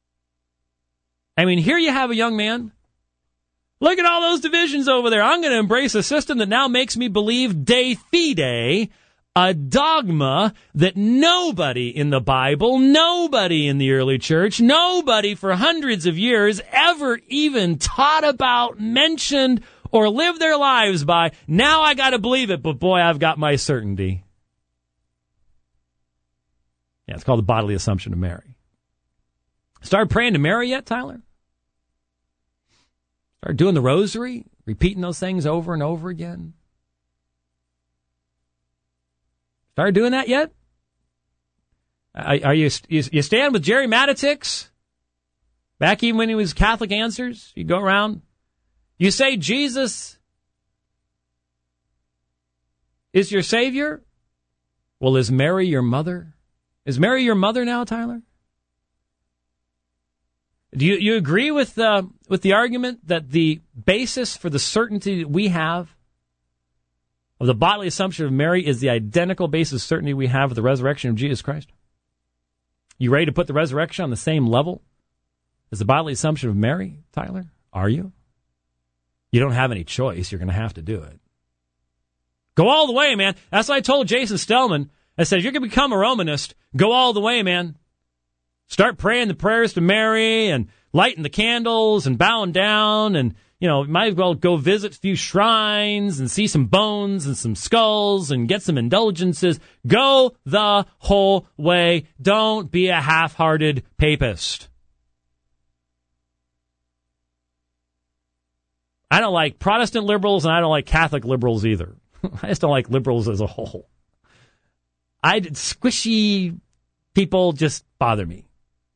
I mean, here you have a young man. Look at all those divisions over there. I'm going to embrace a system that now makes me believe de fide, a dogma that nobody in the Bible, nobody in the early church, nobody for hundreds of years ever even taught about, mentioned, or lived their lives by. Now I got to believe it, but boy, I've got my certainty. Yeah, it's called the bodily assumption of Mary. Started praying to Mary yet, Tyler? Started doing the rosary, repeating those things over and over again? Started doing that yet? Are you stand with Jerry Matitix? Back even when he was Catholic Answers, you go around. You say Jesus is your Savior? Well, is Mary your mother? Is Mary your mother now, Tyler? Do you agree with the argument that the basis for the certainty that we have of the bodily assumption of Mary is the identical basis of certainty we have of the resurrection of Jesus Christ? You ready to put the resurrection on the same level as the bodily assumption of Mary, Tyler? Are you? You don't have any choice. You're going to have to do it. Go all the way, man. That's what I told Jason Stellman. I said, if you're going to become a Romanist, go all the way, man. Start praying the prayers to Mary and lighting the candles and bowing down and, you know, might as well go visit a few shrines and see some bones and some skulls and get some indulgences. Go the whole way. Don't be a half-hearted papist. I don't like Protestant liberals, and I don't like Catholic liberals either. I just don't like liberals as a whole. Squishy people just bother me.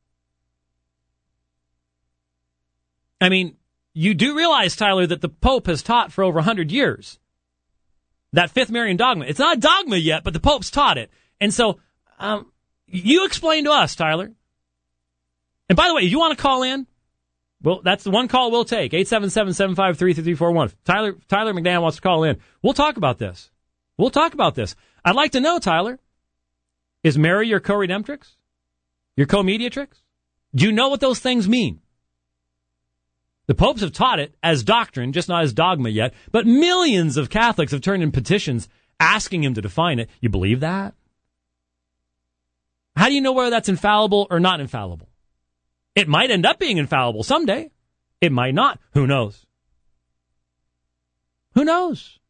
I mean, you do realize, Tyler, that the Pope has taught for over 100 years that Fifth Marian dogma. It's not a dogma yet, but the Pope's taught it. And so, you explain to us, Tyler. And by the way, you want to call in? Well, that's the one call we'll take. 877-753-3341. Tyler McDaniel wants to call in. We'll talk about this. I'd like to know, Tyler, is Mary your co-redemptrix? Your co-mediatrix? Do you know what those things mean? The popes have taught it as doctrine, just not as dogma yet, but millions of Catholics have turned in petitions asking him to define it. You believe that? How do you know whether that's infallible or not infallible? It might end up being infallible someday. It might not. Who knows? Who knows?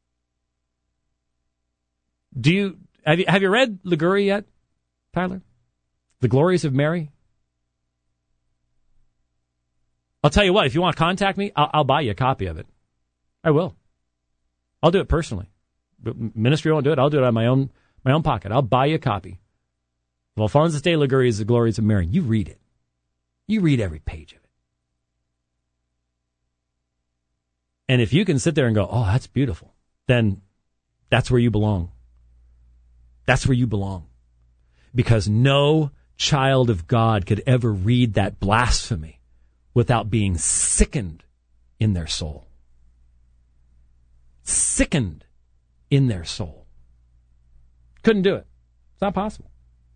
Have you read Liguori yet, Tyler? The Glories of Mary? I'll tell you what, if you want to contact me, I'll buy you a copy of it. I will. I'll do it personally. Ministry won't do it. I'll do it out of my own pocket. I'll buy you a copy of Alphonsus de Liguori's The Glories of Mary. You read it. You read every page of it. And if you can sit there and go, oh, that's beautiful, then that's where you belong. That's where you belong. Because no child of God could ever read that blasphemy without being sickened in their soul. Sickened in their soul. Couldn't do it. It's not possible.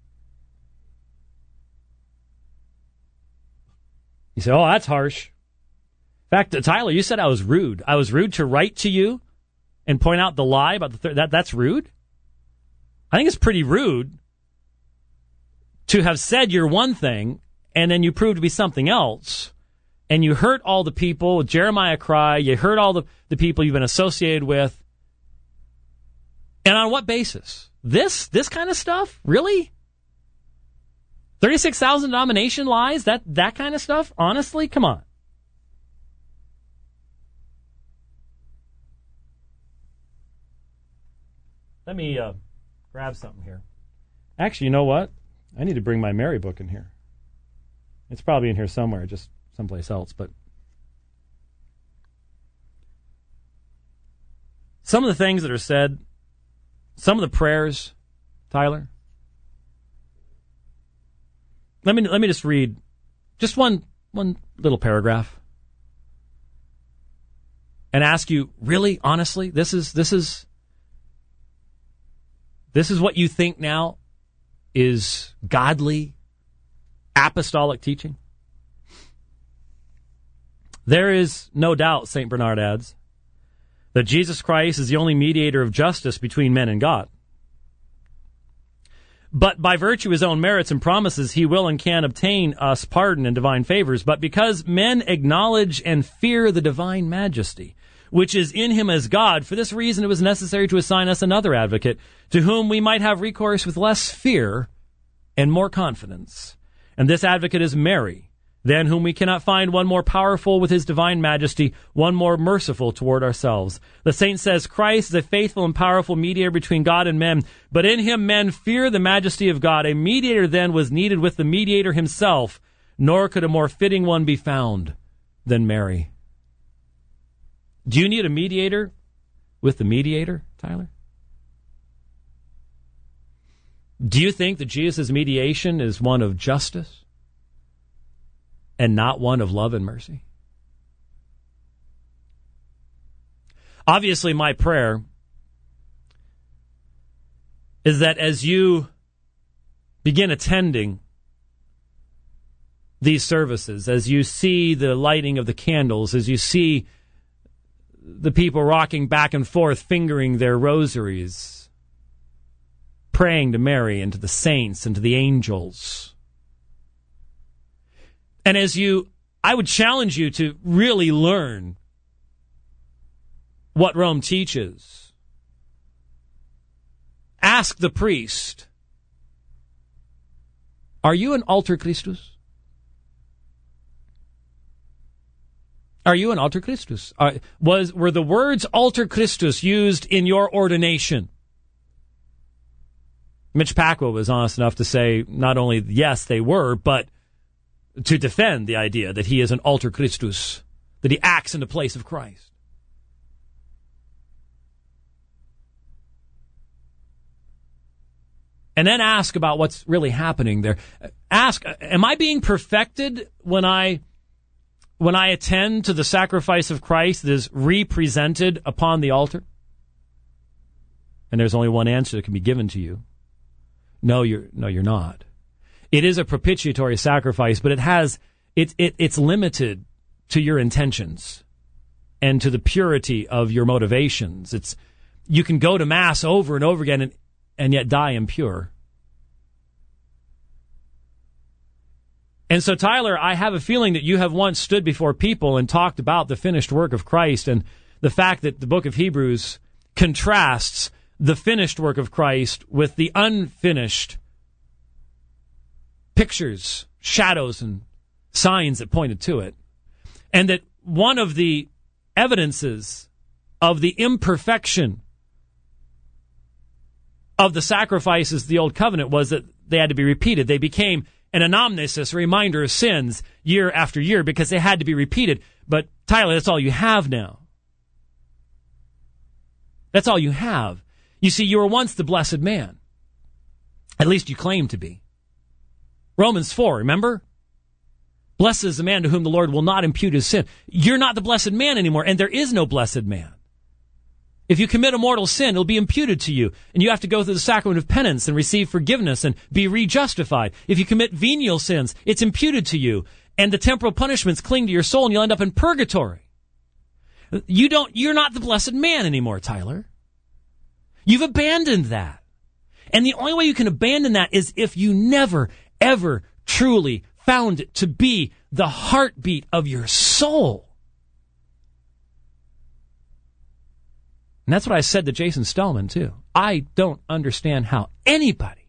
You say, oh, that's harsh. In fact, Tyler, you said I was rude. I was rude to write to you and point out the lie about the that's rude? I think it's pretty rude to have said you're one thing and then you prove to be something else and you hurt all the people, Jeremiah cry, you hurt all the people you've been associated with. And on what basis? This kind of stuff? Really? 36,000 denomination lies? That kind of stuff? Honestly? Come on. Let me grab something here. Actually, you know what? I need to bring my Mary book in here. It's probably in here somewhere, just someplace else. But some of the things that are said, some of the prayers, Tyler. Let me just read just one little paragraph and ask you, really, honestly, this is what you think now is godly apostolic teaching? There is no doubt, St. Bernard adds, that Jesus Christ is the only mediator of justice between men and God. But by virtue of his own merits and promises, he will and can obtain us pardon and divine favors. But because men acknowledge and fear the divine majesty, which is in him as God, for this reason it was necessary to assign us another advocate, to whom we might have recourse with less fear and more confidence. And this advocate is Mary, than whom we cannot find one more powerful with his divine majesty, one more merciful toward ourselves. The saint says, Christ is a faithful and powerful mediator between God and men, but in him men fear the majesty of God. A mediator then was needed with the mediator himself, nor could a more fitting one be found than Mary. Do you need a mediator with the mediator, Tyler? Do you think that Jesus' mediation is one of justice and not one of love and mercy? Obviously, my prayer is that as you begin attending these services, as you see the lighting of the candles, as you see the people rocking back and forth, fingering their rosaries, praying to Mary and to the saints and to the angels. And I would challenge you to really learn what Rome teaches. Ask the priest, are you an alter Christus? Are you an alter Christus? Were the words alter Christus used in your ordination? Mitch Pacwa was honest enough to say not only yes, they were, but to defend the idea that he is an alter Christus, that he acts in the place of Christ. And then ask about what's really happening there. Ask, am I being perfected when I attend to the sacrifice of Christ that is represented upon the altar? And there's only one answer that can be given to you. No, you're not. It is a propitiatory sacrifice, but it's limited to your intentions and to the purity of your motivations. You can go to Mass over and over again and yet die impure. And so, Tyler, I have a feeling that you have once stood before people and talked about the finished work of Christ and the fact that the book of Hebrews contrasts the finished work of Christ with the unfinished pictures, shadows, and signs that pointed to it. And that one of the evidences of the imperfection of the sacrifices of the Old Covenant was that they had to be repeated. They became an anamnesis, a reminder of sins year after year because they had to be repeated. But, Tyler, that's all you have now. That's all you have. You see, you were once the blessed man. At least you claim to be. Romans 4, remember? Blessed is the man to whom the Lord will not impute his sin. You're not the blessed man anymore, and there is no blessed man. If you commit a mortal sin, it'll be imputed to you, and you have to go through the sacrament of penance and receive forgiveness and be rejustified. If you commit venial sins, it's imputed to you, and the temporal punishments cling to your soul, and you'll end up in purgatory. You're not the blessed man anymore, Tyler. You've abandoned that. And the only way you can abandon that is if you never, ever truly, found it to be the heartbeat of your soul. And that's what I said to Jason Stellman, too. I don't understand how anybody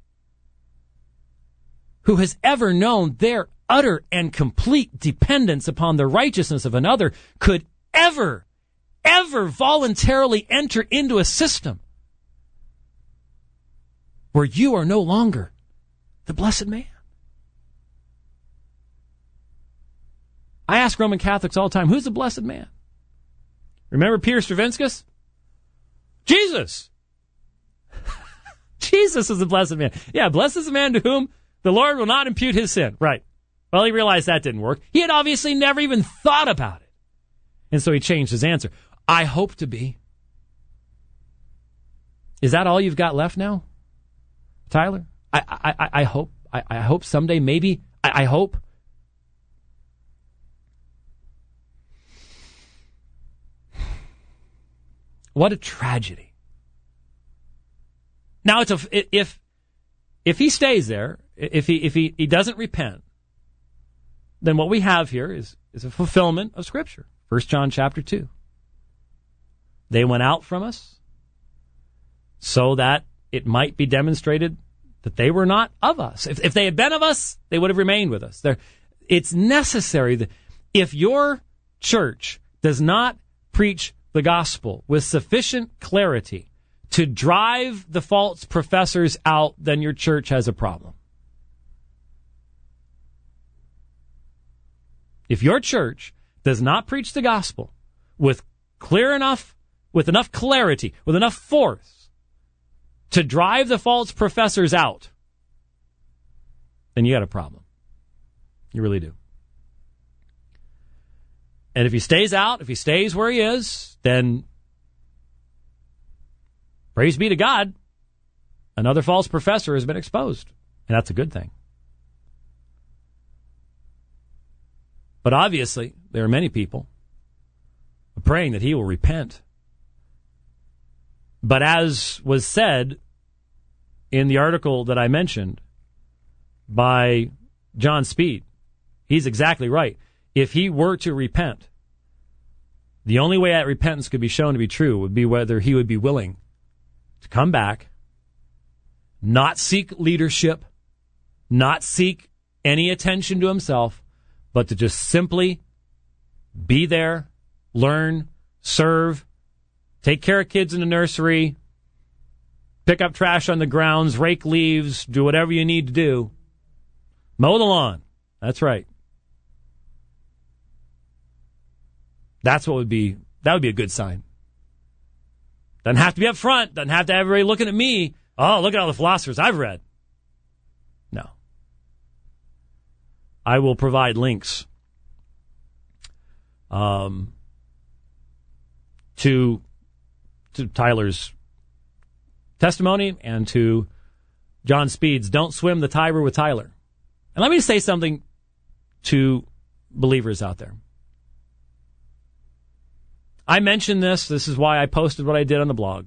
who has ever known their utter and complete dependence upon the righteousness of another could ever voluntarily enter into a system where you are no longer the blessed man. I ask Roman Catholics all the time, who's the blessed man? Remember Peter Stravinskas? Jesus! Jesus is the blessed man. Yeah, blessed is the man to whom the Lord will not impute his sin. Right. Well, he realized that didn't work. He had obviously never even thought about it. And so he changed his answer. I hope to be. Is that all you've got left now, Tyler? I hope. I hope someday, maybe. I hope. What a tragedy. Now, if he stays there, if he doesn't repent, then what we have here is a fulfillment of Scripture. 1 John chapter 2. They went out from us so that it might be demonstrated that they were not of us. If they had been of us, they would have remained with us. It's necessary that if your church does not preach the gospel with sufficient clarity to drive the false professors out, then your church has a problem. If your church does not preach the gospel with enough clarity, with enough force to drive the false professors out, then you got a problem. You really do. And if he stays out, if he stays where he is, then praise be to God, another false professor has been exposed. And that's a good thing. But obviously, there are many people praying that he will repent. But as was said in the article that I mentioned by John Speed, he's exactly right. If he were to repent, the only way that repentance could be shown to be true would be whether he would be willing to come back, not seek leadership, not seek any attention to himself, but to just simply be there, learn, serve, take care of kids in the nursery, pick up trash on the grounds, rake leaves, do whatever you need to do. Mow the lawn. That's right. That would be a good sign. Doesn't have to be up front. Doesn't have to have everybody looking at me. Oh, look at all the philosophers I've read. No. I will provide links to Tyler's testimony and to John Speed's Don't Swim the Tiber with Tyler. And let me say something to believers out there. I mentioned this. This is why I posted what I did on the blog.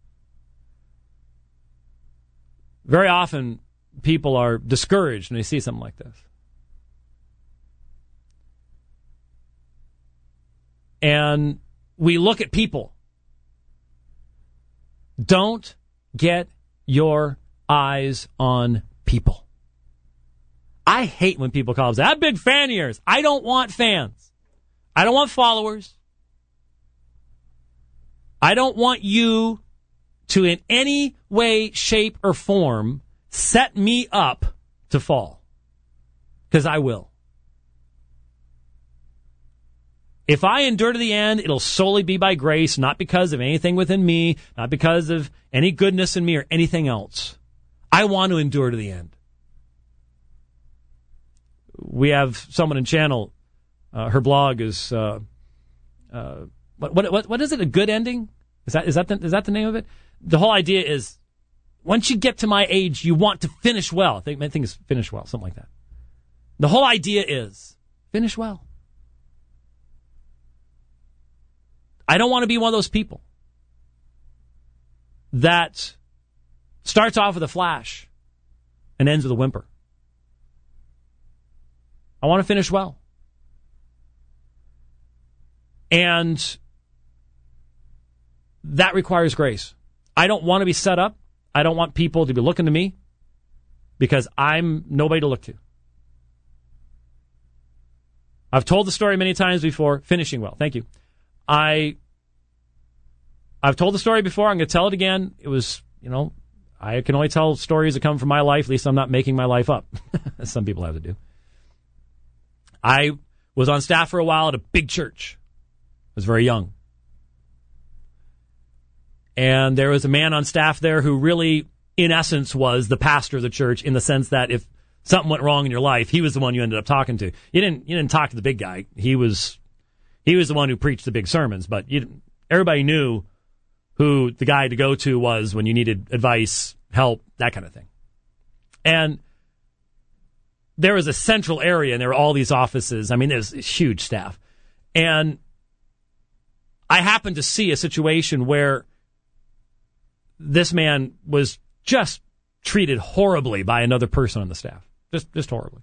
Very often, people are discouraged when they see something like this. And we look at people. Don't get your eyes on people. I hate when people call us, I'm a big fan of yours. I don't want fans. I don't want followers. I don't want you to in any way, shape, or form set me up to fall. Because I will. If I endure to the end, it'll solely be by grace, not because of anything within me, not because of any goodness in me or anything else. I want to endure to the end. We have someone in channel. Her blog is what is it? A good ending? Is that the name of it? The whole idea is once you get to my age, you want to finish well. I think it's finish well, something like that. The whole idea is finish well. I don't want to be one of those people that starts off with a flash and ends with a whimper. I want to finish well. And that requires grace. I don't want to be set up. I don't want people to be looking to me because I'm nobody to look to. I've told the story many times before. Finishing well. Thank you. I've told the story before. I'm going to tell it again. It was, I can only tell stories that come from my life. At least I'm not making my life up, as some people have to do. I was on staff for a while at a big church. I was very young. And there was a man on staff there who really, in essence, was the pastor of the church in the sense that if something went wrong in your life, he was the one you ended up talking to. You didn't talk to the big guy. He was the one who preached the big sermons, but everybody knew who the guy to go to was when you needed advice, help, that kind of thing. And there was a central area, and there were all these offices. I mean, there's a huge staff. And I happened to see a situation where this man was just treated horribly by another person on the staff. Just horribly.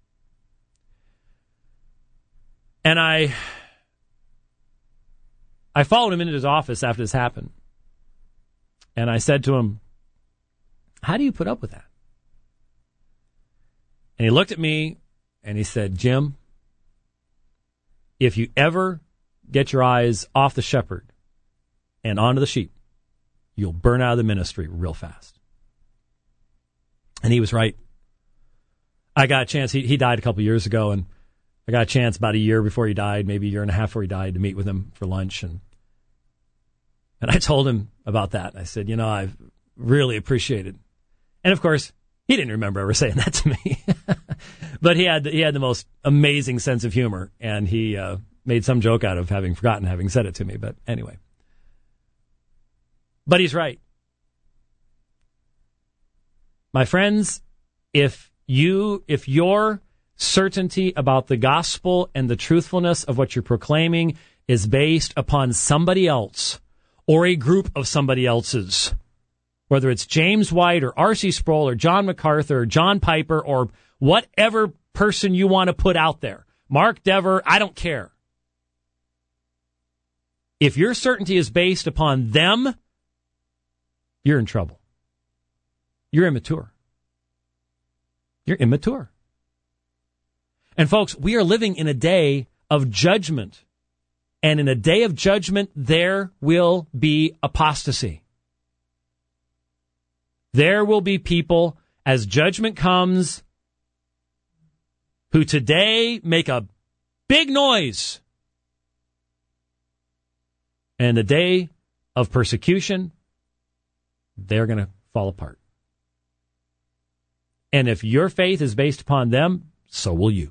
And I followed him into his office after this happened. And I said to him, how do you put up with that? And he looked at me and he said, Jim, if you ever get your eyes off the shepherd and onto the sheep, you'll burn out of the ministry real fast. And he was right. I got a chance. He died a couple years ago, and I got a chance about a year before he died, maybe a year and a half before he died, to meet with him for lunch. And I told him about that. I said, I've really appreciated. And of course, he didn't remember ever saying that to me. But he had the most amazing sense of humor, and he made some joke out of having forgotten having said it to me. But anyway. But he's right. My friends, if your certainty about the gospel and the truthfulness of what you're proclaiming is based upon somebody else or a group of somebody else's, whether it's James White or R.C. Sproul or John MacArthur or John Piper or whatever person you want to put out there, Mark Dever, I don't care. If your certainty is based upon them, you're in trouble. You're immature. You're immature. And folks, we are living in a day of judgment. And in a day of judgment, there will be apostasy. There will be people, as judgment comes, who today make a big noise. And the day of persecution, they're going to fall apart. And if your faith is based upon them, so will you.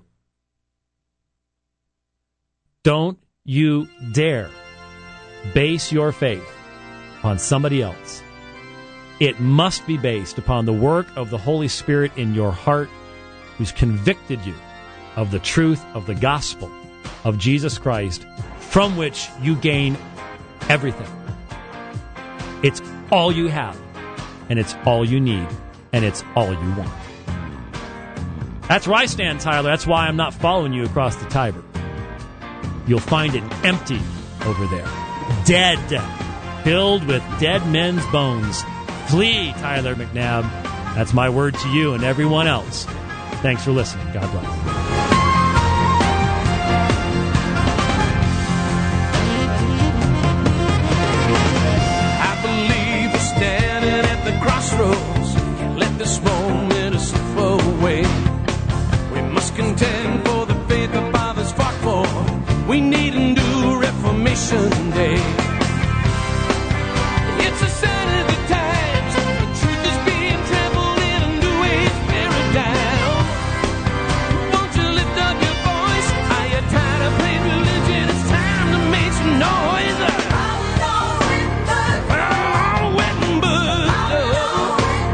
Don't you dare base your faith upon somebody else. It must be based upon the work of the Holy Spirit in your heart, who's convicted you of the truth of the gospel of Jesus Christ, from which you gain everything. It's all you have, and it's all you need, and it's all you want. That's where I stand, Tyler. That's why I'm not following you across the Tiber. You'll find it empty over there. Dead. Filled with dead men's bones. Flee, Tyler McNabb. That's my word to you and everyone else. Thanks for listening. God bless. I believe we're standing at the crossroads. Can't let this moment slip away. We must contend for the faith the fathers fought for. We need a new Reformation Day. It's a sign of the times. The truth is being trampled in a new age paradigm. Won't you lift up your voice? Are you tired of playing religion? It's time to make some noise.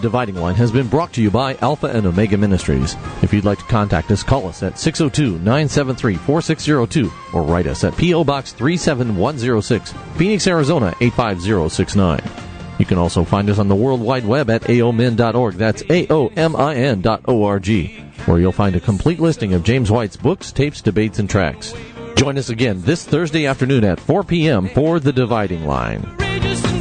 Dividing Line has been brought to you by Alpha and Omega Ministries. If you'd like to contact us, call us at 602-973-4602 or write us at P.O. Box 37106, Phoenix, Arizona 85069. You can also find us on the World Wide Web at aomin.org. That's aomin.org, where you'll find a complete listing of James White's books, tapes, debates, and tracts. Join us again this Thursday afternoon at 4 p.m. for The Dividing Line.